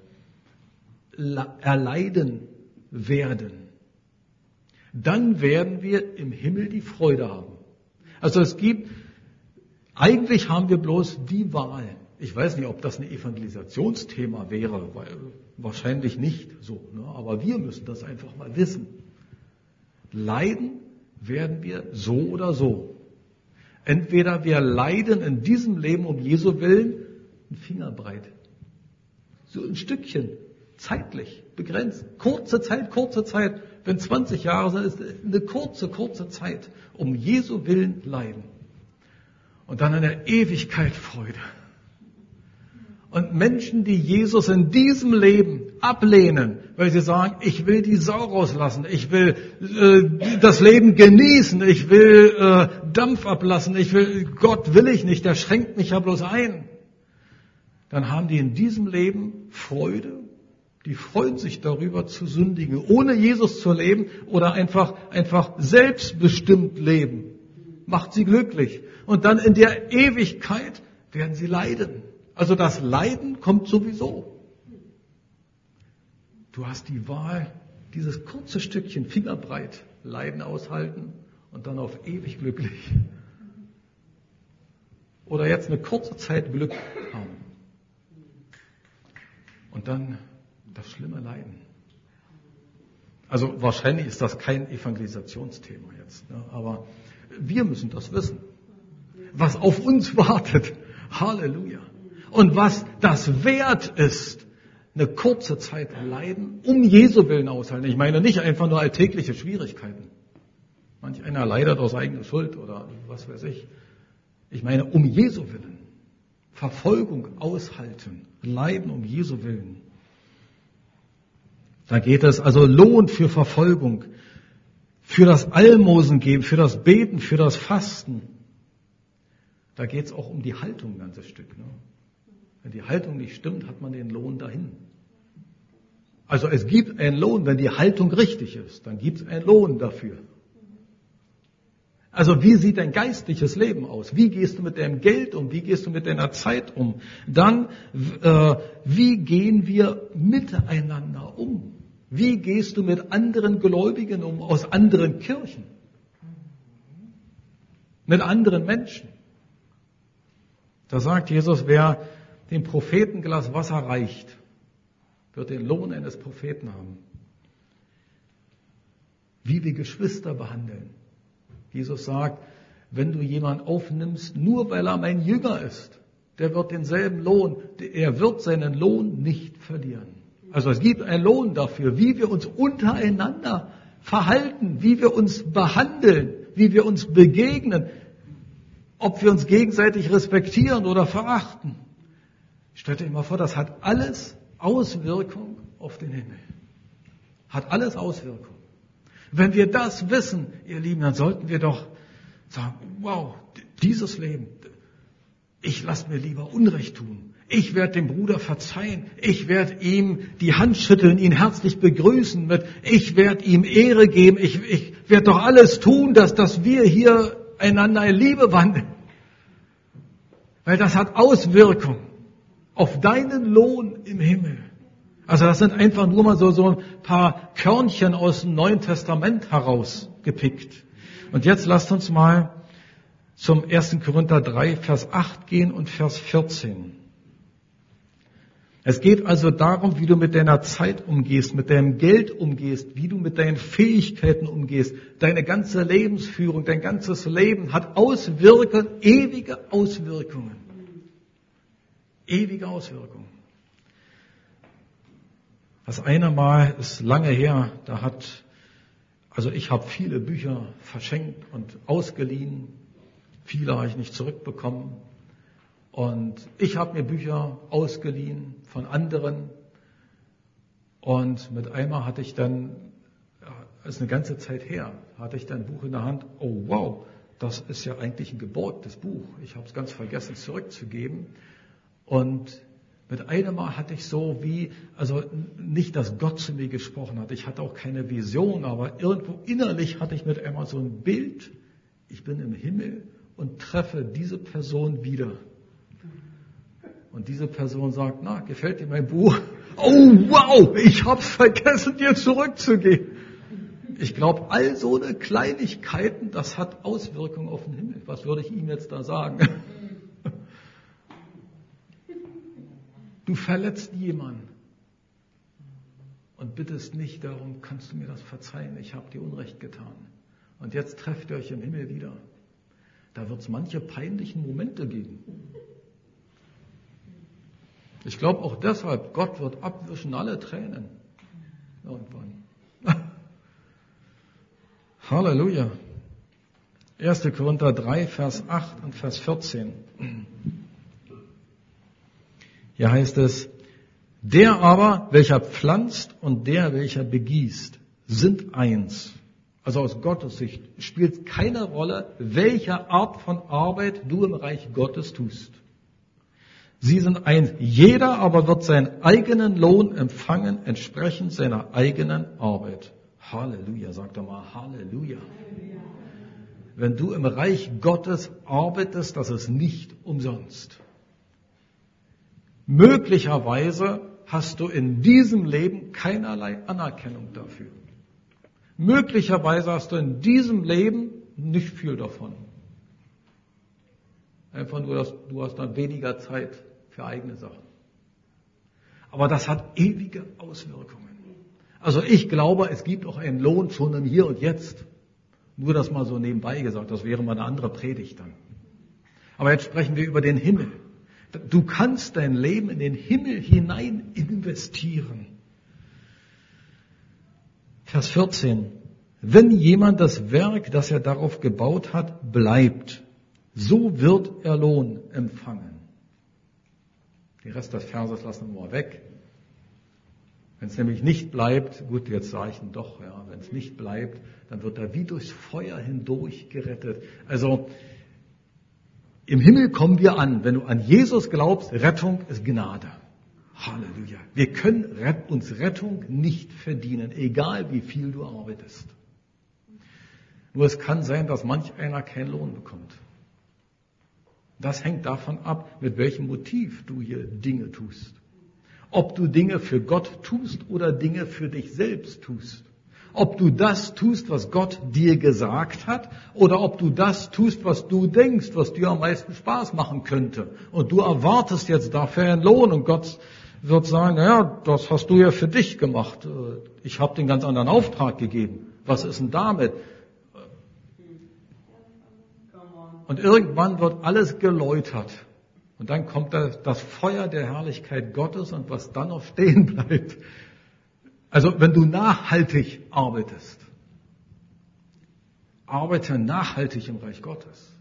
erleiden werden. Dann werden wir im Himmel die Freude haben. Also es gibt, eigentlich haben wir bloß die Wahl. Ich weiß nicht, ob das ein Evangelisationsthema wäre, weil, wahrscheinlich nicht so, ne? Aber wir müssen das einfach mal wissen. Leiden werden wir so oder so. Entweder wir leiden in diesem Leben um Jesu Willen ein Fingerbreit. So ein Stückchen, zeitlich, begrenzt. Kurze Zeit, kurze Zeit. Wenn zwanzig Jahre sind, ist eine kurze, kurze Zeit. Um Jesu Willen leiden. Und dann in der Ewigkeit Freude. Und Menschen, die Jesus in diesem Leben ablehnen, weil sie sagen, ich will die Sau rauslassen, ich will äh, das Leben genießen, ich will äh, Dampf ablassen, ich will, Gott will ich nicht, der schränkt mich ja bloß ein. Dann haben die in diesem Leben Freude, die freuen sich darüber zu sündigen, ohne Jesus zu leben oder einfach, einfach selbstbestimmt leben. Macht sie glücklich. Und dann in der Ewigkeit werden sie leiden. Also das Leiden kommt sowieso. Du hast die Wahl, dieses kurze Stückchen Fingerbreit Leiden aushalten und dann auf ewig glücklich. Oder jetzt eine kurze Zeit Glück haben. Und dann das schlimme Leiden. Also wahrscheinlich ist das kein Evangelisationsthema jetzt, ne? Aber wir müssen das wissen, was auf uns wartet. Halleluja. Und was das wert ist, eine kurze Zeit leiden, um Jesu Willen aushalten. Ich meine nicht einfach nur alltägliche Schwierigkeiten. Manch einer leidet aus eigener Schuld oder was weiß ich. Ich meine um Jesu Willen. Verfolgung aushalten, leiden um Jesu Willen. Da geht es also Lohn für Verfolgung, für das Almosen geben, für das Beten, für das Fasten. Da geht es auch um die Haltung ein ganzes Stück. Ne? Wenn die Haltung nicht stimmt, hat man den Lohn dahin. Also es gibt einen Lohn, wenn die Haltung richtig ist, dann gibt es einen Lohn dafür. Also wie sieht dein geistliches Leben aus? Wie gehst du mit deinem Geld um? Wie gehst du mit deiner Zeit um? Dann, äh, wie gehen wir miteinander um? Wie gehst du mit anderen Gläubigen um, aus anderen Kirchen? Mit anderen Menschen? Da sagt Jesus, wer dem Propheten ein Glas Wasser reicht, wird den Lohn eines Propheten haben. Wie wir Geschwister behandeln. Jesus sagt, wenn du jemanden aufnimmst, nur weil er mein Jünger ist, der wird denselben Lohn, er wird seinen Lohn nicht verlieren. Also es gibt einen Lohn dafür, wie wir uns untereinander verhalten, wie wir uns behandeln, wie wir uns begegnen, ob wir uns gegenseitig respektieren oder verachten. Stell dir mal vor, das hat alles Auswirkung auf den Himmel. Hat alles Auswirkung. Wenn wir das wissen, ihr Lieben, dann sollten wir doch sagen, wow, dieses Leben, ich lasse mir lieber Unrecht tun. Ich werde dem Bruder verzeihen. Ich werde ihm die Hand schütteln, ihn herzlich begrüßen mit, ich werde ihm Ehre geben. Ich, ich werde doch alles tun, dass, dass wir hier einander in Liebe wandeln. Weil das hat Auswirkung auf deinen Lohn im Himmel. Also das sind einfach nur mal so, so ein paar Körnchen aus dem Neuen Testament herausgepickt. Und jetzt lasst uns mal zum ersten Korinther drei, Vers acht gehen und Vers vierzehn. Es geht also darum, wie du mit deiner Zeit umgehst, mit deinem Geld umgehst, wie du mit deinen Fähigkeiten umgehst. Deine ganze Lebensführung, dein ganzes Leben hat Auswirkungen, ewige Auswirkungen. Ewige Auswirkungen. Das eine Mal ist lange her, da hat, also ich habe viele Bücher verschenkt und ausgeliehen. Viele habe ich nicht zurückbekommen. Und ich habe mir Bücher ausgeliehen von anderen. Und mit einmal hatte ich dann, das ist eine ganze Zeit her, hatte ich dann ein Buch in der Hand. Oh wow, das ist ja eigentlich ein geborgtes Buch. Ich habe es ganz vergessen zurückzugeben. Und Mit einem Mal hatte ich so wie, also nicht, dass Gott zu mir gesprochen hat, ich hatte auch keine Vision, aber irgendwo innerlich hatte ich mit einmal so ein Bild, ich bin im Himmel und treffe diese Person wieder. Und diese Person sagt, na, gefällt dir mein Buch? Oh wow, ich hab's vergessen, dir zurückzugeben. Ich glaube, all so eine Kleinigkeiten, das hat Auswirkungen auf den Himmel. Was würde ich ihm jetzt da sagen? Du verletzt jemanden und bittest nicht darum, kannst du mir das verzeihen, ich habe dir Unrecht getan. Und jetzt trefft ihr euch im Himmel wieder. Da wird es manche peinlichen Momente geben. Ich glaube auch deshalb, Gott wird abwischen alle Tränen. Irgendwann. Halleluja. erster Korinther drei, Vers acht und Vers vierzehn. Hier heißt es, der aber, welcher pflanzt und der, welcher begießt, sind eins. Also aus Gottes Sicht spielt keine Rolle, welche Art von Arbeit du im Reich Gottes tust. Sie sind eins. Jeder aber wird seinen eigenen Lohn empfangen, entsprechend seiner eigenen Arbeit. Halleluja, sagt er mal, Halleluja. Wenn du im Reich Gottes arbeitest, das ist nicht umsonst. Möglicherweise hast du in diesem Leben keinerlei Anerkennung dafür. Möglicherweise hast du in diesem Leben nicht viel davon. Einfach nur, dass du hast dann weniger Zeit für eigene Sachen. Aber das hat ewige Auswirkungen. Also ich glaube, es gibt auch einen Lohn schon im Hier und Jetzt. Nur das mal so nebenbei gesagt, das wäre mal eine andere Predigt dann. Aber jetzt sprechen wir über den Himmel. Du kannst dein Leben in den Himmel hinein investieren. Vers vierzehn. Wenn jemand das Werk, das er darauf gebaut hat, bleibt, so wird er Lohn empfangen. Den Rest des Verses lassen wir mal weg. Wenn es nämlich nicht bleibt, gut, jetzt sage ich ihn doch, ja, wenn es nicht bleibt, dann wird er wie durchs Feuer hindurch gerettet. Also, im Himmel kommen wir an. Wenn du an Jesus glaubst, Rettung ist Gnade. Halleluja. Wir können uns Rettung nicht verdienen, egal wie viel du arbeitest. Nur es kann sein, dass manch einer keinen Lohn bekommt. Das hängt davon ab, mit welchem Motiv du hier Dinge tust. Ob du Dinge für Gott tust oder Dinge für dich selbst tust. Ob du das tust, was Gott dir gesagt hat, oder ob du das tust, was du denkst, was dir am meisten Spaß machen könnte. Und du erwartest jetzt dafür einen Lohn und Gott wird sagen, naja, das hast du ja für dich gemacht. Ich habe den ganz anderen Auftrag gegeben. Was ist denn damit? Und irgendwann wird alles geläutert. Und dann kommt das Feuer der Herrlichkeit Gottes und was dann noch stehen bleibt. Also wenn du nachhaltig arbeitest, arbeite nachhaltig im Reich Gottes.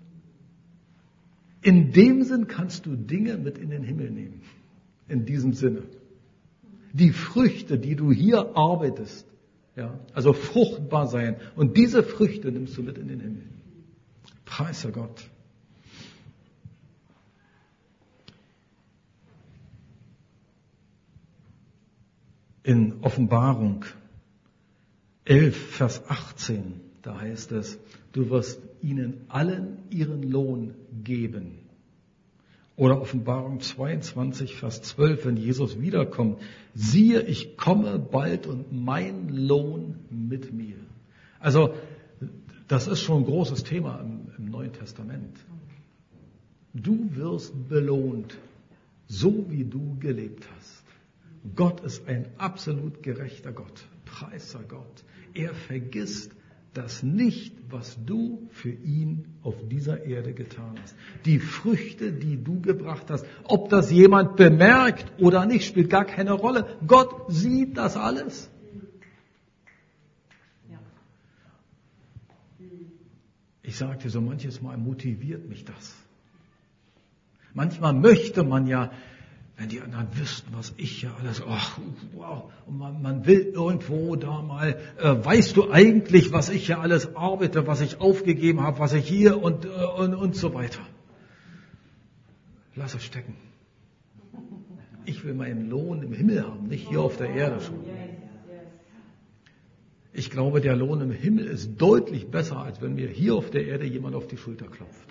In dem Sinn kannst du Dinge mit in den Himmel nehmen. In diesem Sinne. Die Früchte, die du hier arbeitest, ja, also fruchtbar sein. Und diese Früchte nimmst du mit in den Himmel. Preise Gott. In Offenbarung elf, Vers achtzehn, da heißt es, du wirst ihnen allen ihren Lohn geben. Oder Offenbarung zweiundzwanzig, Vers zwölf, wenn Jesus wiederkommt, siehe, ich komme bald und mein Lohn mit mir. Also, das ist schon ein großes Thema im, im Neuen Testament. Du wirst belohnt, so wie du gelebt hast. Gott ist ein absolut gerechter Gott. Preise Gott. Er vergisst das nicht, was du für ihn auf dieser Erde getan hast. Die Früchte, die du gebracht hast, ob das jemand bemerkt oder nicht, spielt gar keine Rolle. Gott sieht das alles. Ich sage dir so, manches Mal motiviert mich das. Manchmal möchte man ja, wenn die anderen wüssten, was ich ja alles, ach, wow, und man, man will irgendwo da mal, äh, weißt du eigentlich, was ich ja alles arbeite, was ich aufgegeben habe, was ich hier und, äh, und, und so weiter. Lass es stecken. Ich ich will meinen Lohn im Himmel haben, nicht hier auf der Erde schon. Ich glaube, der Lohn im Himmel ist deutlich besser, als wenn mir hier auf der Erde jemand auf die Schulter klopft.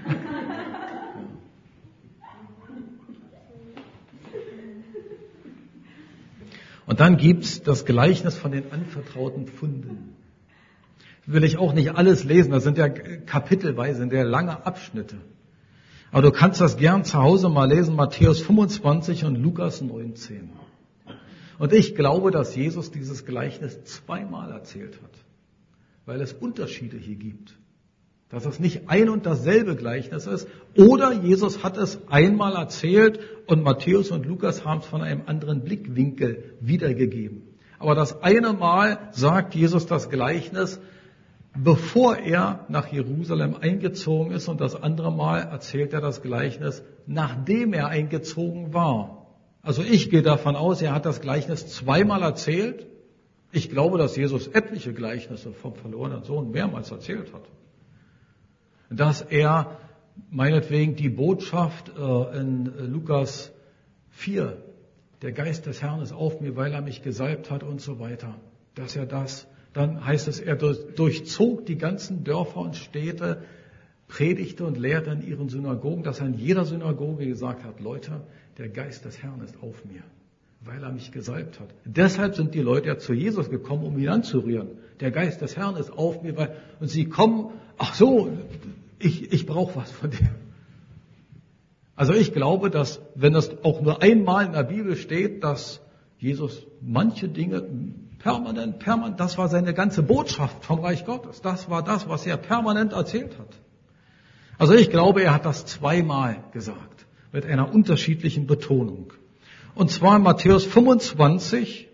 Und dann gibt's das Gleichnis von den anvertrauten Pfunden. Will ich auch nicht alles lesen, das sind ja kapitelweise, sind ja lange Abschnitte. Aber du kannst das gern zu Hause mal lesen, Matthäus fünfundzwanzig und Lukas neunzehn. Und ich glaube, dass Jesus dieses Gleichnis zweimal erzählt hat, weil es Unterschiede hier gibt. Dass es nicht ein und dasselbe Gleichnis ist, oder Jesus hat es einmal erzählt und Matthäus und Lukas haben es von einem anderen Blickwinkel wiedergegeben. Aber das eine Mal sagt Jesus das Gleichnis, bevor er nach Jerusalem eingezogen ist, und das andere Mal erzählt er das Gleichnis, nachdem er eingezogen war. Also ich gehe davon aus, er hat das Gleichnis zweimal erzählt. Ich glaube, dass Jesus etliche Gleichnisse vom verlorenen Sohn mehrmals erzählt hat. Dass er meinetwegen die Botschaft äh, in Lukas vier, der Geist des Herrn ist auf mir, weil er mich gesalbt hat und so weiter, dass er das, dann heißt es, er durchzog die ganzen Dörfer und Städte, predigte und lehrte in ihren Synagogen, dass er in jeder Synagoge gesagt hat, Leute, der Geist des Herrn ist auf mir, weil er mich gesalbt hat. Deshalb sind die Leute ja zu Jesus gekommen, um ihn anzurühren. Der Geist des Herrn ist auf mir, weil, und sie kommen, ach so, ich, ich brauche was von dem. Also ich glaube, dass, wenn das auch nur einmal in der Bibel steht, dass Jesus manche Dinge permanent, permanent, das war seine ganze Botschaft vom Reich Gottes. Das war das, was er permanent erzählt hat. Also ich glaube, er hat das zweimal gesagt, mit einer unterschiedlichen Betonung. Und zwar in Matthäus fünfundzwanzig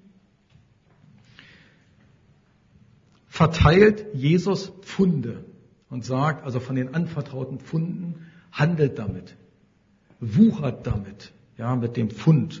verteilt Jesus Pfunde und sagt, also von den anvertrauten Pfunden, handelt damit, wuchert damit, ja, mit dem Pfund.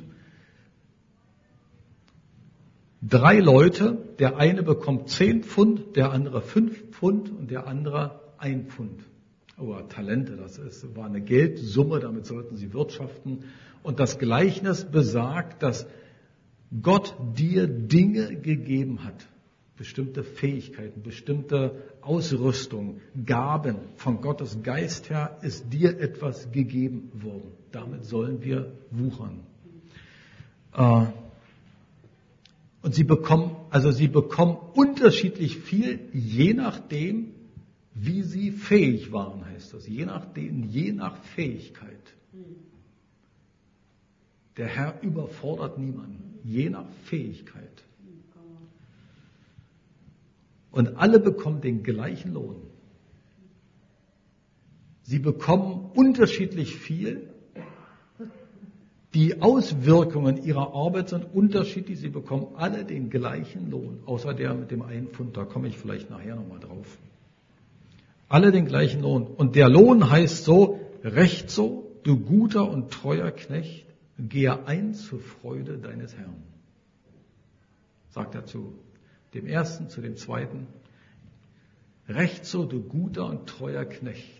Drei Leute, der eine bekommt zehn Pfund, der andere fünf Pfund und der andere ein Pfund. Oder Talente, das ist, war eine Geldsumme, damit sollten sie wirtschaften. Und das Gleichnis besagt, dass Gott dir Dinge gegeben hat. Bestimmte Fähigkeiten, bestimmte Ausrüstung, Gaben von Gottes Geist her ist dir etwas gegeben worden. Damit sollen wir wuchern. Und sie bekommen, also sie bekommen unterschiedlich viel, je nachdem, wie sie fähig waren, heißt das. Je nachdem, je nach Fähigkeit. Der Herr überfordert niemanden, je nach Fähigkeit. Und alle bekommen den gleichen Lohn. Sie bekommen unterschiedlich viel. Die Auswirkungen ihrer Arbeit sind unterschiedlich. Sie bekommen alle den gleichen Lohn, außer der mit dem einen Pfund. Da komme ich vielleicht nachher nochmal drauf. Alle den gleichen Lohn. Und der Lohn heißt so, recht so, du guter und treuer Knecht, gehe ein zur Freude deines Herrn. Sagt er zu dem ersten, zu dem zweiten. Recht so, du guter und treuer Knecht.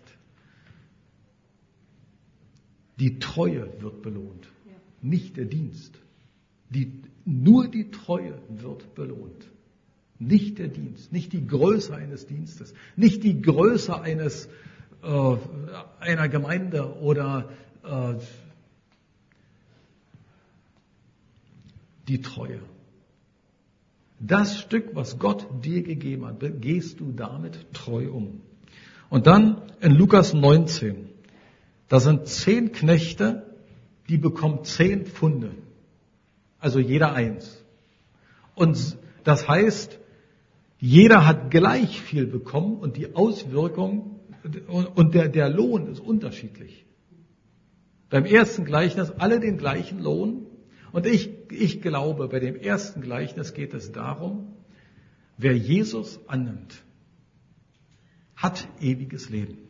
Die Treue wird belohnt, ja. Nicht der Dienst. Die, nur die Treue wird belohnt. Nicht der Dienst, nicht die Größe eines Dienstes, nicht die Größe eines äh, einer Gemeinde oder äh, die Treue. Das Stück, was Gott dir gegeben hat, gehst du damit treu um. Und dann in Lukas neunzehn, da sind zehn Knechte, die bekommen zehn Pfunde. Also jeder eins. Und das heißt, jeder hat gleich viel bekommen und die Auswirkung und der, der Lohn ist unterschiedlich. Beim ersten Gleichnis alle den gleichen Lohn. Und ich, ich glaube, bei dem ersten Gleichnis geht es darum, wer Jesus annimmt, hat ewiges Leben.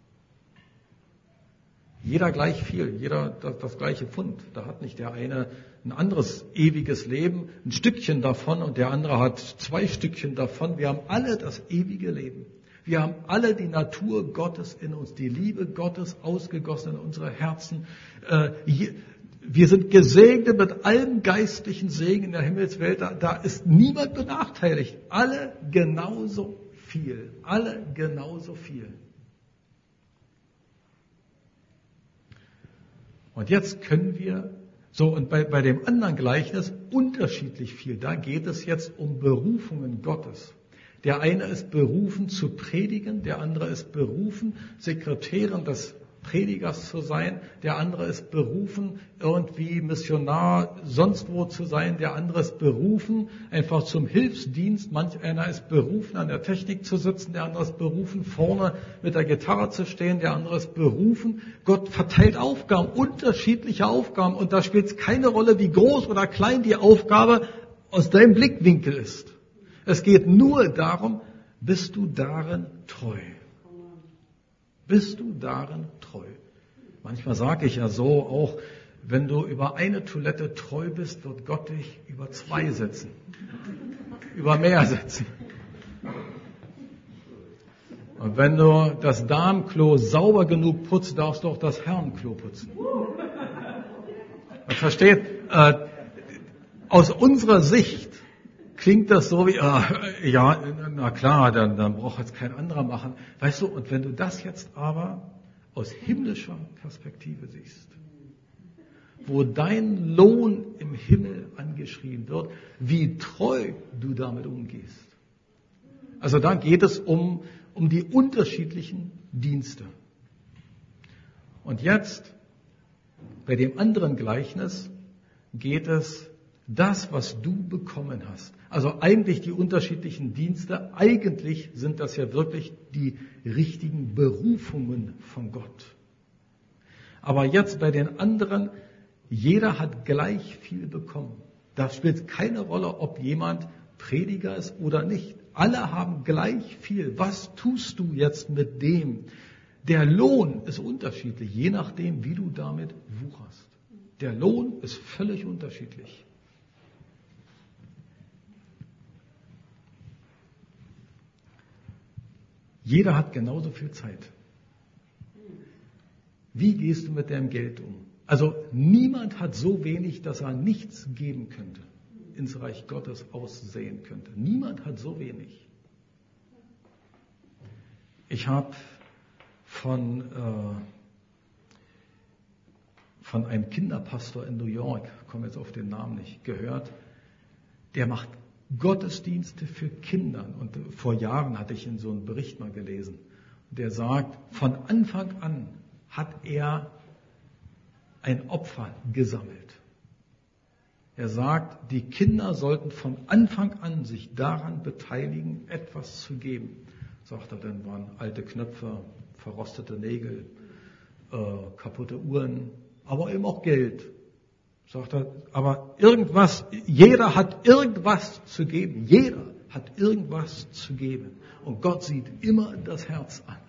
Jeder gleich viel, jeder das, das gleiche Pfund. Da hat nicht der eine ein anderes ewiges Leben, ein Stückchen davon und der andere hat zwei Stückchen davon. Wir haben alle das ewige Leben. Wir haben alle die Natur Gottes in uns, die Liebe Gottes ausgegossen in unsere Herzen. Äh, je, wir sind gesegnet mit allem geistlichen Segen in der Himmelswelt. Da, da ist niemand benachteiligt. Alle genauso viel. Alle genauso viel. Und jetzt können wir, so und bei, bei dem anderen Gleichnis unterschiedlich viel. Da geht es jetzt um Berufungen Gottes. Der eine ist berufen zu predigen, der andere ist berufen, Sekretärin des Predigers zu sein, der andere ist berufen, irgendwie Missionar sonst wo zu sein, der andere ist berufen, einfach zum Hilfsdienst, manch einer ist berufen, an der Technik zu sitzen, der andere ist berufen, vorne mit der Gitarre zu stehen, der andere ist berufen. Gott verteilt Aufgaben, unterschiedliche Aufgaben, und da spielt es keine Rolle, wie groß oder klein die Aufgabe aus deinem Blickwinkel ist. Es geht nur darum, bist du darin treu? Bist du darin treu? Manchmal sage ich ja so auch, wenn du über eine Toilette treu bist, wird Gott dich über zwei setzen. Über mehr setzen. Und wenn du das Darmklo sauber genug putzt, darfst du auch das Herrenklo putzen. Man versteht, äh, aus unserer Sicht klingt das so wie, äh, ja, na klar, dann, dann braucht jetzt kein anderer machen. Weißt du, und wenn du das jetzt aber aus himmlischer Perspektive siehst, wo dein Lohn im Himmel angeschrieben wird, wie treu du damit umgehst. Also da geht es um, um die unterschiedlichen Dienste. Und jetzt, bei dem anderen Gleichnis, geht es das, was du bekommen hast. Also eigentlich die unterschiedlichen Dienste, eigentlich sind das ja wirklich die richtigen Berufungen von Gott. Aber jetzt bei den anderen, jeder hat gleich viel bekommen. Da spielt keine Rolle, ob jemand Prediger ist oder nicht. Alle haben gleich viel. Was tust du jetzt mit dem? Der Lohn ist unterschiedlich, je nachdem, wie du damit wucherst. Der Lohn ist völlig unterschiedlich. Jeder hat genauso viel Zeit. Wie gehst du mit deinem Geld um? Also niemand hat so wenig, dass er nichts geben könnte, ins Reich Gottes aussehen könnte. Niemand hat so wenig. Ich habe von, äh, von einem Kinderpastor in New York, komme jetzt auf den Namen nicht, gehört, der macht Gottesdienste für Kinder. Und vor Jahren hatte ich in so einen Bericht mal gelesen. Der sagt, von Anfang an hat er ein Opfer gesammelt. Er sagt, die Kinder sollten von Anfang an sich daran beteiligen, etwas zu geben. Sagt er, dann waren alte Knöpfe, verrostete Nägel, äh, kaputte Uhren, aber eben auch Geld. Sagt er, aber irgendwas, jeder hat irgendwas zu geben. Jeder hat irgendwas zu geben. Und Gott sieht immer das Herz an.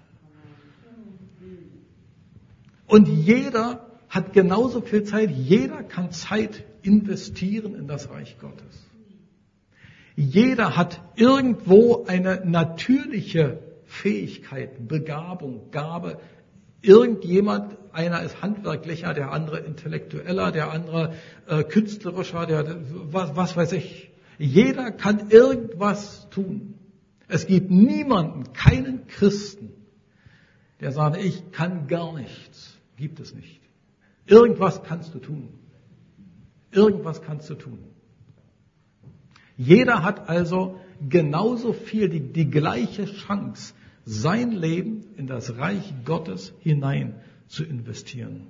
Und jeder hat genauso viel Zeit. Jeder kann Zeit investieren in das Reich Gottes. Jeder hat irgendwo eine natürliche Fähigkeit, Begabung, Gabe. Irgendjemand, einer ist handwerklicher, der andere intellektueller, der andere äh, künstlerischer, der was, was weiß ich. Jeder kann irgendwas tun. Es gibt niemanden, keinen Christen, der sagt, ich kann gar nichts. Gibt es nicht. Irgendwas kannst du tun. Irgendwas kannst du tun. Jeder hat also genauso viel, die, die gleiche Chance, sein Leben in das Reich Gottes hinein zu investieren.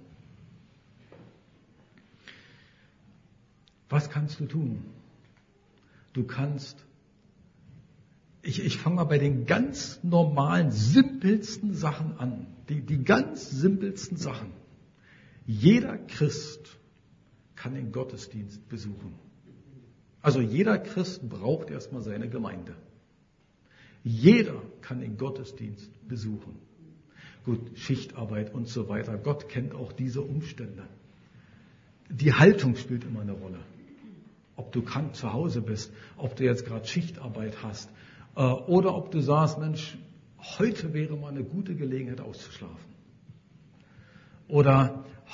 Was kannst du tun? Du kannst, ich, ich fange mal bei den ganz normalen, simpelsten Sachen an. Die, die ganz simpelsten Sachen. Jeder Christ kann den Gottesdienst besuchen. Also jeder Christ braucht erstmal seine Gemeinde. Jeder kann den Gottesdienst besuchen. Gut, Schichtarbeit und so weiter. Gott kennt auch diese Umstände. Die Haltung spielt immer eine Rolle. Ob du krank zu Hause bist, ob du jetzt gerade Schichtarbeit hast, äh, oder ob du sagst, Mensch, heute wäre mal eine gute Gelegenheit auszuschlafen. Oder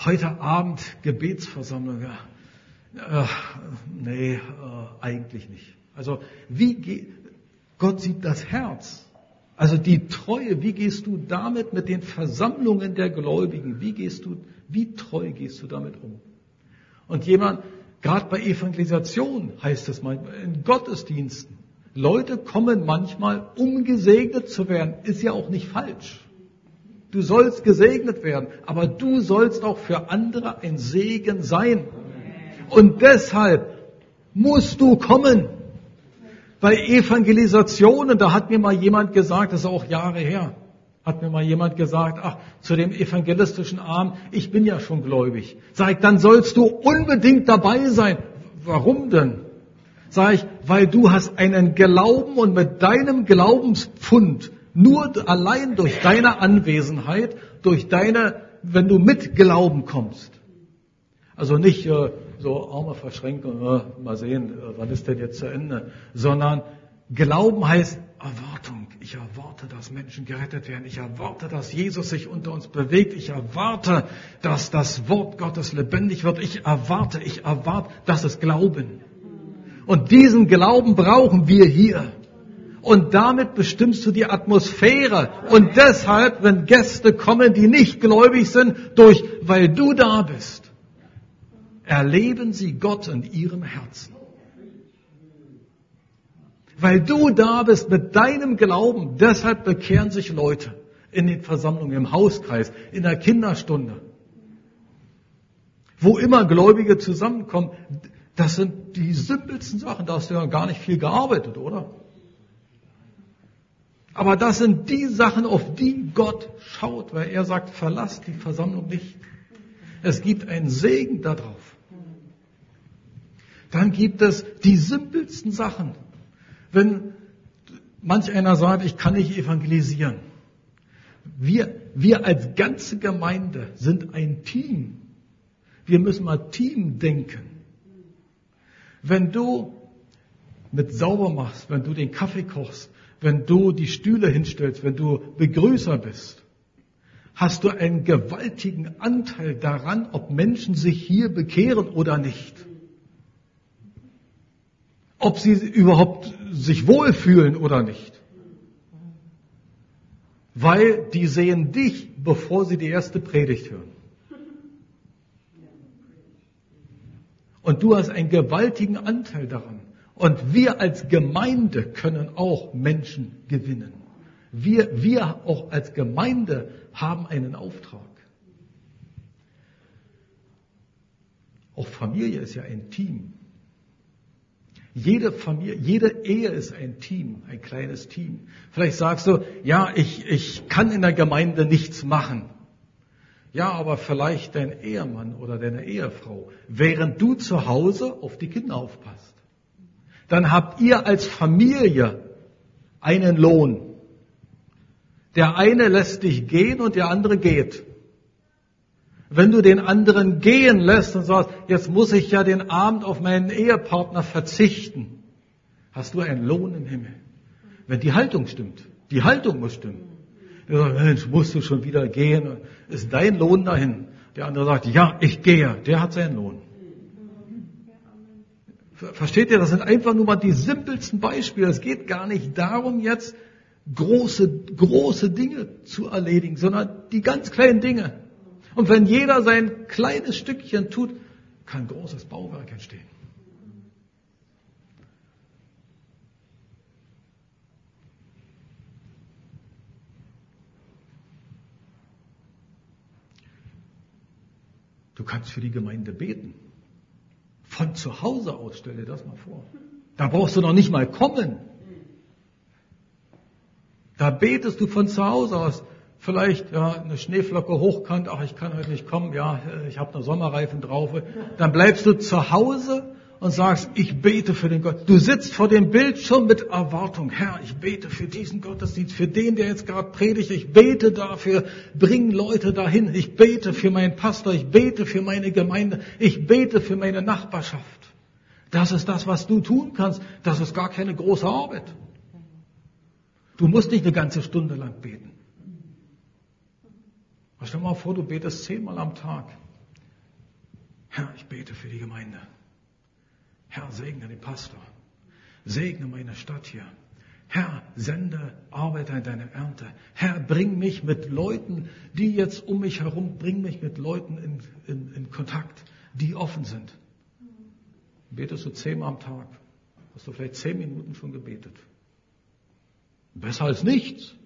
heute Abend Gebetsversammlung. Ja, äh, nee, äh, eigentlich nicht. Also wie geht, Gott sieht das Herz. Also die Treue, wie gehst du damit mit den Versammlungen der Gläubigen? Wie gehst du, wie treu gehst du damit um? Und jemand, gerade bei Evangelisation heißt es manchmal, in Gottesdiensten, Leute kommen manchmal, um gesegnet zu werden. Ist ja auch nicht falsch. Du sollst gesegnet werden, aber du sollst auch für andere ein Segen sein. Und deshalb musst du kommen. Bei Evangelisationen, da hat mir mal jemand gesagt, das ist auch Jahre her, hat mir mal jemand gesagt, ach, zu dem evangelistischen Abend, ich bin ja schon gläubig. Sag ich, dann sollst du unbedingt dabei sein. Warum denn? Sag ich, weil du hast einen Glauben und mit deinem Glaubenspfund, nur allein durch deine Anwesenheit, durch deine, wenn du mit Glauben kommst. Also nicht äh, so Arme verschränken, äh, mal sehen, äh, wann ist denn jetzt zu Ende, sondern Glauben heißt Erwartung. Ich erwarte, dass Menschen gerettet werden. Ich erwarte, dass Jesus sich unter uns bewegt. Ich erwarte, dass das Wort Gottes lebendig wird. Ich erwarte, ich erwarte, das ist Glauben. Und diesen Glauben brauchen wir hier. Und damit bestimmst du die Atmosphäre. Und deshalb, wenn Gäste kommen, die nicht gläubig sind, durch, weil du da bist, erleben sie Gott in ihrem Herzen. Weil du da bist mit deinem Glauben, deshalb bekehren sich Leute in den Versammlungen, im Hauskreis, in der Kinderstunde. Wo immer Gläubige zusammenkommen, das sind die simpelsten Sachen, da hast du ja gar nicht viel gearbeitet, oder? Aber das sind die Sachen, auf die Gott schaut, weil er sagt, verlasst die Versammlung nicht. Es gibt einen Segen darauf. Dann gibt es die simpelsten Sachen. Wenn manch einer sagt, ich kann nicht evangelisieren. Wir, wir als ganze Gemeinde sind ein Team. Wir müssen mal Team denken. Wenn du mit sauber machst, wenn du den Kaffee kochst, wenn du die Stühle hinstellst, wenn du Begrüßer bist, hast du einen gewaltigen Anteil daran, ob Menschen sich hier bekehren oder nicht. Ob sie überhaupt sich wohlfühlen oder nicht. Weil die sehen dich, bevor sie die erste Predigt hören. Und du hast einen gewaltigen Anteil daran. Und wir als Gemeinde können auch Menschen gewinnen. Wir, wir auch als Gemeinde haben einen Auftrag. Auch Familie ist ja ein Team. Jede Familie, jede Ehe ist ein Team, ein kleines Team. Vielleicht sagst du, ja, ich, ich kann in der Gemeinde nichts machen. Ja, aber vielleicht dein Ehemann oder deine Ehefrau, während du zu Hause auf die Kinder aufpasst. Dann habt ihr als Familie einen Lohn. Der eine lässt dich gehen und der andere geht. Wenn du den anderen gehen lässt und sagst, jetzt muss ich ja den Abend auf meinen Ehepartner verzichten, hast du einen Lohn im Himmel. Wenn die Haltung stimmt, die Haltung muss stimmen. Du sagst, Mensch, musst du schon wieder gehen, ist dein Lohn dahin. Der andere sagt, ja, ich gehe, der hat seinen Lohn. Versteht ihr, das sind einfach nur mal die simpelsten Beispiele. Es geht gar nicht darum, jetzt große, große Dinge zu erledigen, sondern die ganz kleinen Dinge. Und wenn jeder sein kleines Stückchen tut, kann ein großes Bauwerk entstehen. Du kannst für die Gemeinde beten. Von zu Hause aus, stell dir das mal vor. Da brauchst du noch nicht mal kommen. Da betest du von zu Hause aus. Vielleicht ja, eine Schneeflocke hochkant, ach, ich kann heute nicht kommen, ja, ich habe noch Sommerreifen drauf. Dann bleibst du zu Hause und sagst, ich bete für den Gott. Du sitzt vor dem Bildschirm mit Erwartung. Herr, ich bete für diesen Gottesdienst, für den, der jetzt gerade predigt. Ich bete dafür, bring Leute dahin. Ich bete für meinen Pastor, ich bete für meine Gemeinde, ich bete für meine Nachbarschaft. Das ist das, was du tun kannst. Das ist gar keine große Arbeit. Du musst nicht eine ganze Stunde lang beten. Stell dir mal vor, du betest zehnmal am Tag. Herr, ich bete für die Gemeinde. Herr, segne den Pastor. Segne meine Stadt hier. Herr, sende Arbeiter in deine Ernte. Herr, bring mich mit Leuten, die jetzt um mich herum, bring mich mit Leuten in, in, in Kontakt, die offen sind. Betest du zehnmal am Tag, hast du vielleicht zehn Minuten schon gebetet. Besser als nichts.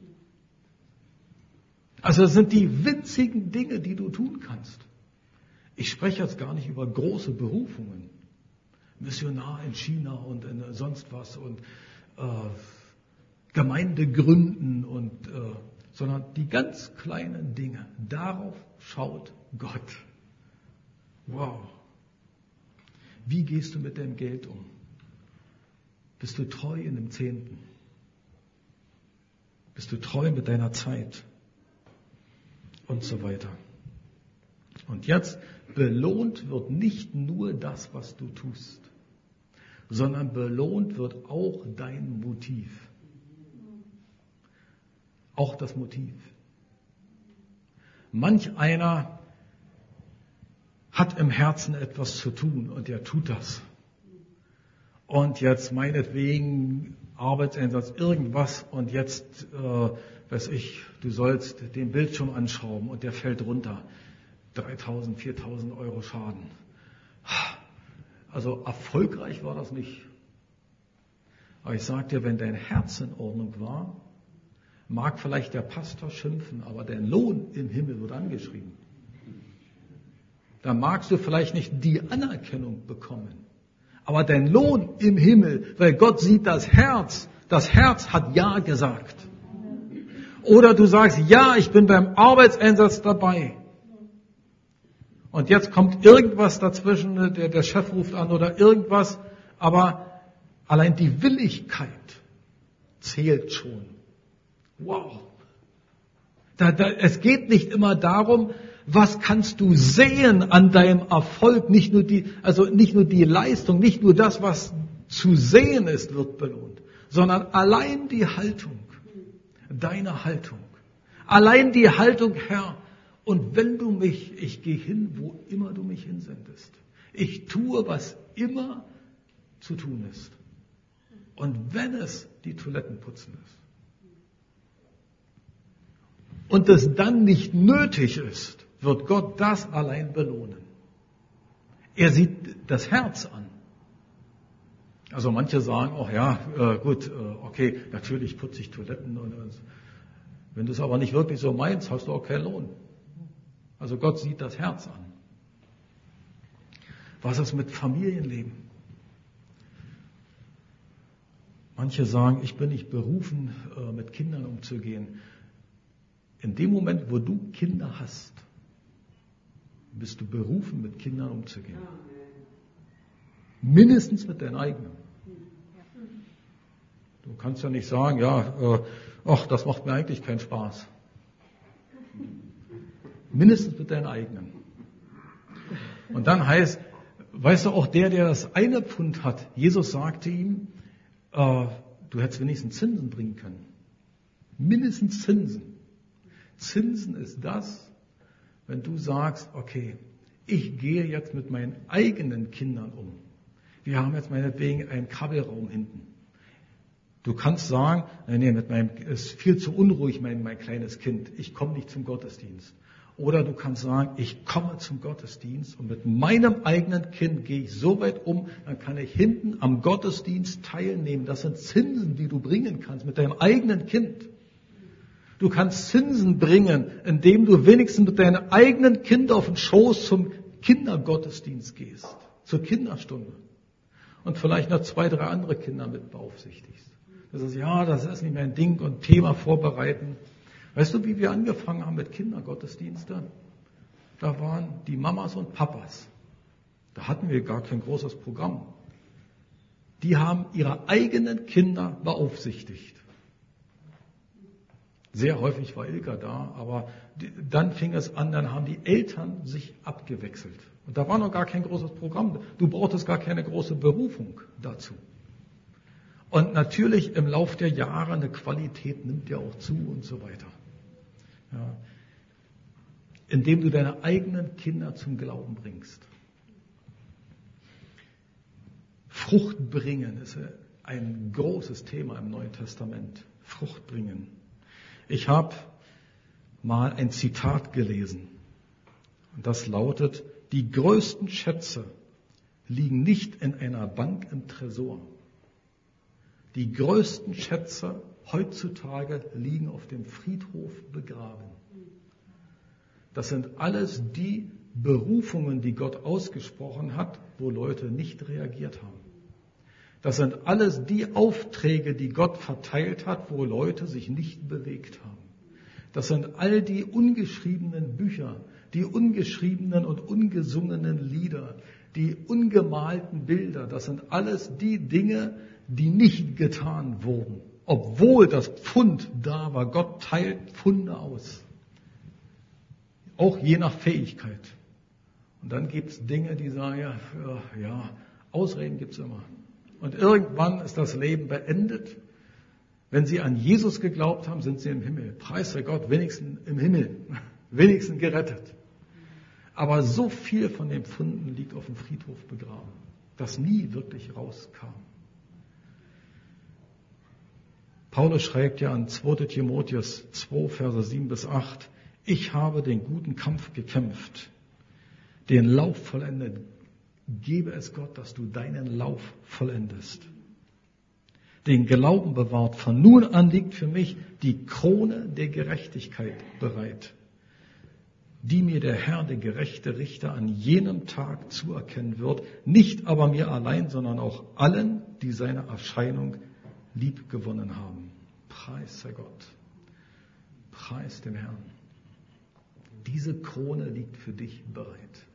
Also das sind die winzigen Dinge, die du tun kannst. Ich spreche jetzt gar nicht über große Berufungen. Missionar in China und in sonst was und äh, Gemeinde gründen und äh, sondern die ganz kleinen Dinge. Darauf schaut Gott. Wow. Wie gehst du mit deinem Geld um? Bist du treu in dem Zehnten? Bist du treu mit deiner Zeit? Und so weiter. Und jetzt belohnt wird nicht nur das, was du tust, sondern belohnt wird auch dein Motiv. Auch das Motiv. Manch einer hat im Herzen etwas zu tun und er tut das. Und jetzt meinetwegen Arbeitseinsatz, irgendwas und jetzt, äh, weiß ich, du sollst den Bildschirm anschrauben und der fällt runter. dreitausend, viertausend Euro Schaden. Also erfolgreich war das nicht. Aber ich sage dir, wenn dein Herz in Ordnung war, mag vielleicht der Pastor schimpfen, aber dein Lohn im Himmel wird angeschrieben. Da magst du vielleicht nicht die Anerkennung bekommen, aber dein Lohn im Himmel, weil Gott sieht das Herz, das Herz hat Ja gesagt. Oder du sagst, ja, ich bin beim Arbeitseinsatz dabei. Und jetzt kommt irgendwas dazwischen, der, der Chef ruft an oder irgendwas, aber allein die Willigkeit zählt schon. Wow. Da, da, es geht nicht immer darum, was kannst du sehen an deinem Erfolg, nicht nur die, also nicht nur die Leistung, nicht nur das, was zu sehen ist, wird belohnt, sondern allein die Haltung, deine Haltung, allein die Haltung, Herr, und wenn du mich, ich gehe hin, wo immer du mich hinsendest. Ich tue, was immer zu tun ist. Und wenn es die Toilettenputzen ist. Und es dann nicht nötig ist, wird Gott das allein belohnen. Er sieht das Herz an. Also manche sagen, ach ja, äh, gut, äh, okay, natürlich putze ich Toiletten. Und, und. Wenn du es aber nicht wirklich so meinst, hast du auch keinen Lohn. Also Gott sieht das Herz an. Was ist mit Familienleben? Manche sagen, ich bin nicht berufen, mit Kindern umzugehen. In dem Moment, wo du Kinder hast, bist du berufen, mit Kindern umzugehen. Mindestens mit deinen eigenen. Du kannst ja nicht sagen, ja, ach, das macht mir eigentlich keinen Spaß. Mindestens mit deinen eigenen. Und dann heißt, weißt du, auch der, der das eine Pfund hat, Jesus sagte ihm, äh, du hättest wenigstens Zinsen bringen können. Mindestens Zinsen. Zinsen ist das, wenn du sagst, okay, ich gehe jetzt mit meinen eigenen Kindern um. Wir haben jetzt meinetwegen einen Krabbelraum hinten. Du kannst sagen, nee, mit meinem, ist viel zu unruhig, mein, mein kleines Kind. Ich komme nicht zum Gottesdienst. Oder du kannst sagen, ich komme zum Gottesdienst und mit meinem eigenen Kind gehe ich so weit um, dann kann ich hinten am Gottesdienst teilnehmen. Das sind Zinsen, die du bringen kannst mit deinem eigenen Kind. Du kannst Zinsen bringen, indem du wenigstens mit deinem eigenen Kind auf den Schoß zum Kindergottesdienst gehst, zur Kinderstunde. Und vielleicht noch zwei, drei andere Kinder mit beaufsichtigst. Das ist, ja, das ist nicht mein Ding und Thema vorbereiten. Weißt du, wie wir angefangen haben mit Kindergottesdiensten? Da waren die Mamas und Papas. Da hatten wir gar kein großes Programm. Die haben ihre eigenen Kinder beaufsichtigt. Sehr häufig war Ilka da, aber die, dann fing es an, dann haben die Eltern sich abgewechselt. Und da war noch gar kein großes Programm. Du brauchtest gar keine große Berufung dazu. Und natürlich im Lauf der Jahre eine Qualität nimmt ja auch zu und so weiter. Ja. Indem du deine eigenen Kinder zum Glauben bringst. Frucht bringen ist ein großes Thema im Neuen Testament. Frucht bringen. Ich habe mal ein Zitat gelesen. Und das lautet, die größten Schätze liegen nicht in einer Bank im Tresor. Die größten Schätze heutzutage liegen auf dem Friedhof begraben. Das sind alles die Berufungen, die Gott ausgesprochen hat, wo Leute nicht reagiert haben. Das sind alles die Aufträge, die Gott verteilt hat, wo Leute sich nicht bewegt haben. Das sind all die ungeschriebenen Bücher, die ungeschriebenen und ungesungenen Lieder, die ungemalten Bilder. Das sind alles die Dinge, die nicht getan wurden, obwohl das Pfund da war. Gott teilt Pfunde aus, auch je nach Fähigkeit. Und dann gibt es Dinge, die sagen, ja, ja Ausreden gibt es immer. Und irgendwann ist das Leben beendet. Wenn sie an Jesus geglaubt haben, sind sie im Himmel. Preis sei Gott, wenigstens im Himmel, wenigstens gerettet. Aber so viel von den Pfunden liegt auf dem Friedhof begraben, das nie wirklich rauskam. Paulus schreibt ja an zweiter Timotheus zwei, Verse sieben bis acht, ich habe den guten Kampf gekämpft, den Lauf vollendet. Gebe es Gott, dass du deinen Lauf vollendest. Den Glauben bewahrt. Von nun an liegt für mich die Krone der Gerechtigkeit bereit, die mir der Herr, der gerechte Richter, an jenem Tag zuerkennen wird, nicht aber mir allein, sondern auch allen, die seine Erscheinung liebgewonnen haben. Preis sei Gott. Preis dem Herrn. Diese Krone liegt für dich bereit.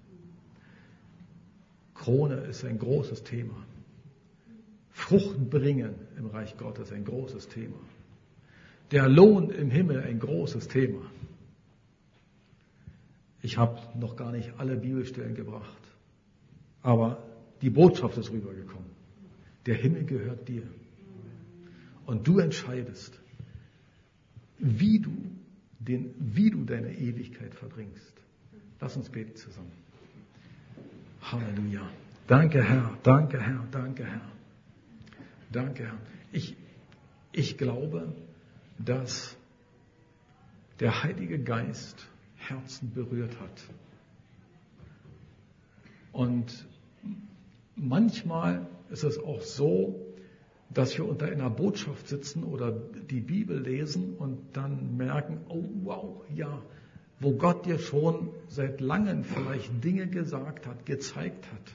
Krone ist ein großes Thema. Frucht bringen im Reich Gottes ein großes Thema. Der Lohn im Himmel ein großes Thema. Ich habe noch gar nicht alle Bibelstellen gebracht, aber die Botschaft ist rübergekommen. Der Himmel gehört dir. Und du entscheidest, wie du, den, wie du deine Ewigkeit verbringst. Lass uns beten zusammen. Halleluja. Danke, Herr, danke, Herr, danke, Herr. Danke, Herr. Ich, ich glaube, dass der Heilige Geist Herzen berührt hat. Und manchmal ist es auch so, dass wir unter einer Botschaft sitzen oder die Bibel lesen und dann merken, oh wow, ja, wo Gott dir schon seit langem vielleicht Dinge gesagt hat, gezeigt hat.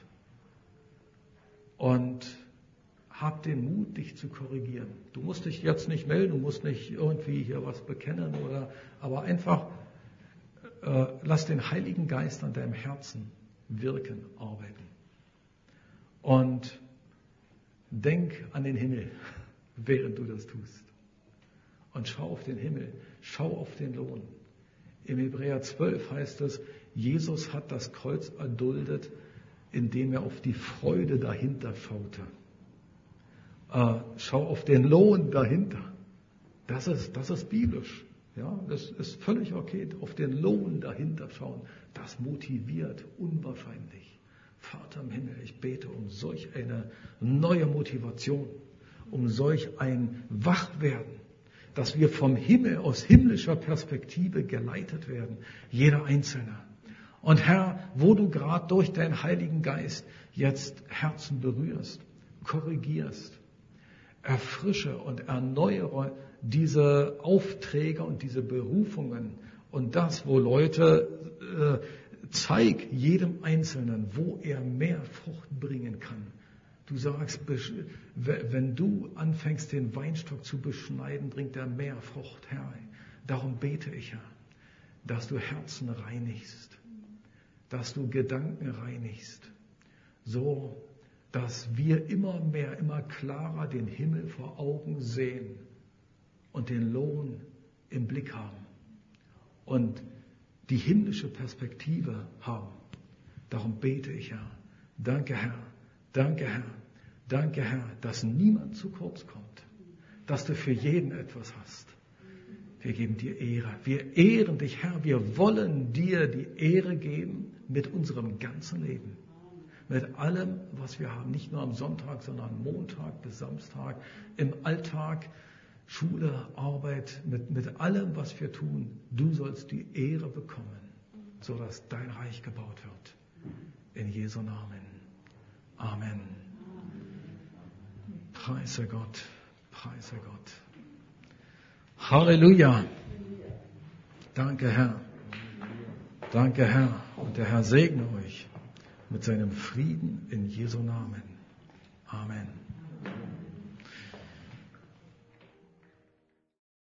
Und hab den Mut, dich zu korrigieren. Du musst dich jetzt nicht melden, du musst nicht irgendwie hier was bekennen, oder, aber einfach äh, lass den Heiligen Geist an deinem Herzen wirken, arbeiten. Und denk an den Himmel, während du das tust. Und schau auf den Himmel, schau auf den Lohn. Im Hebräer zwölf heißt es, Jesus hat das Kreuz erduldet, indem er auf die Freude dahinter schaute. Äh, schau auf den Lohn dahinter. Das ist, das ist biblisch. Ja, das ist völlig okay. Auf den Lohn dahinter schauen. Das motiviert unwahrscheinlich. Vater im Himmel, ich bete um solch eine neue Motivation, um solch ein Wachwerden, dass wir vom Himmel aus himmlischer Perspektive geleitet werden, jeder Einzelne. Und Herr, wo du gerade durch deinen Heiligen Geist jetzt Herzen berührst, korrigierst, erfrische und erneuere diese Aufträge und diese Berufungen und das, wo Leute, äh, zeig jedem Einzelnen, wo er mehr Frucht bringen kann. Du sagst, wenn du anfängst, den Weinstock zu beschneiden, bringt er mehr Frucht, Herr. Darum bete ich, Herr, dass du Herzen reinigst, dass du Gedanken reinigst, so dass wir immer mehr, immer klarer den Himmel vor Augen sehen und den Lohn im Blick haben und die himmlische Perspektive haben. Darum bete ich, Herr. Danke, Herr. Danke, Herr. Danke, Herr, dass niemand zu kurz kommt, dass du für jeden etwas hast. Wir geben dir Ehre. Wir ehren dich, Herr. Wir wollen dir die Ehre geben mit unserem ganzen Leben. mit allem, was wir haben. Nicht nur am Sonntag, sondern Montag bis Samstag, im Alltag, Schule, Arbeit, mit, mit allem, was wir tun. Du sollst die Ehre bekommen, sodass dein Reich gebaut wird. In Jesu Namen. Amen. Preise Gott, preise Gott. Halleluja. Danke, Herr. Danke, Herr. Und der Herr segne euch mit seinem Frieden in Jesu Namen.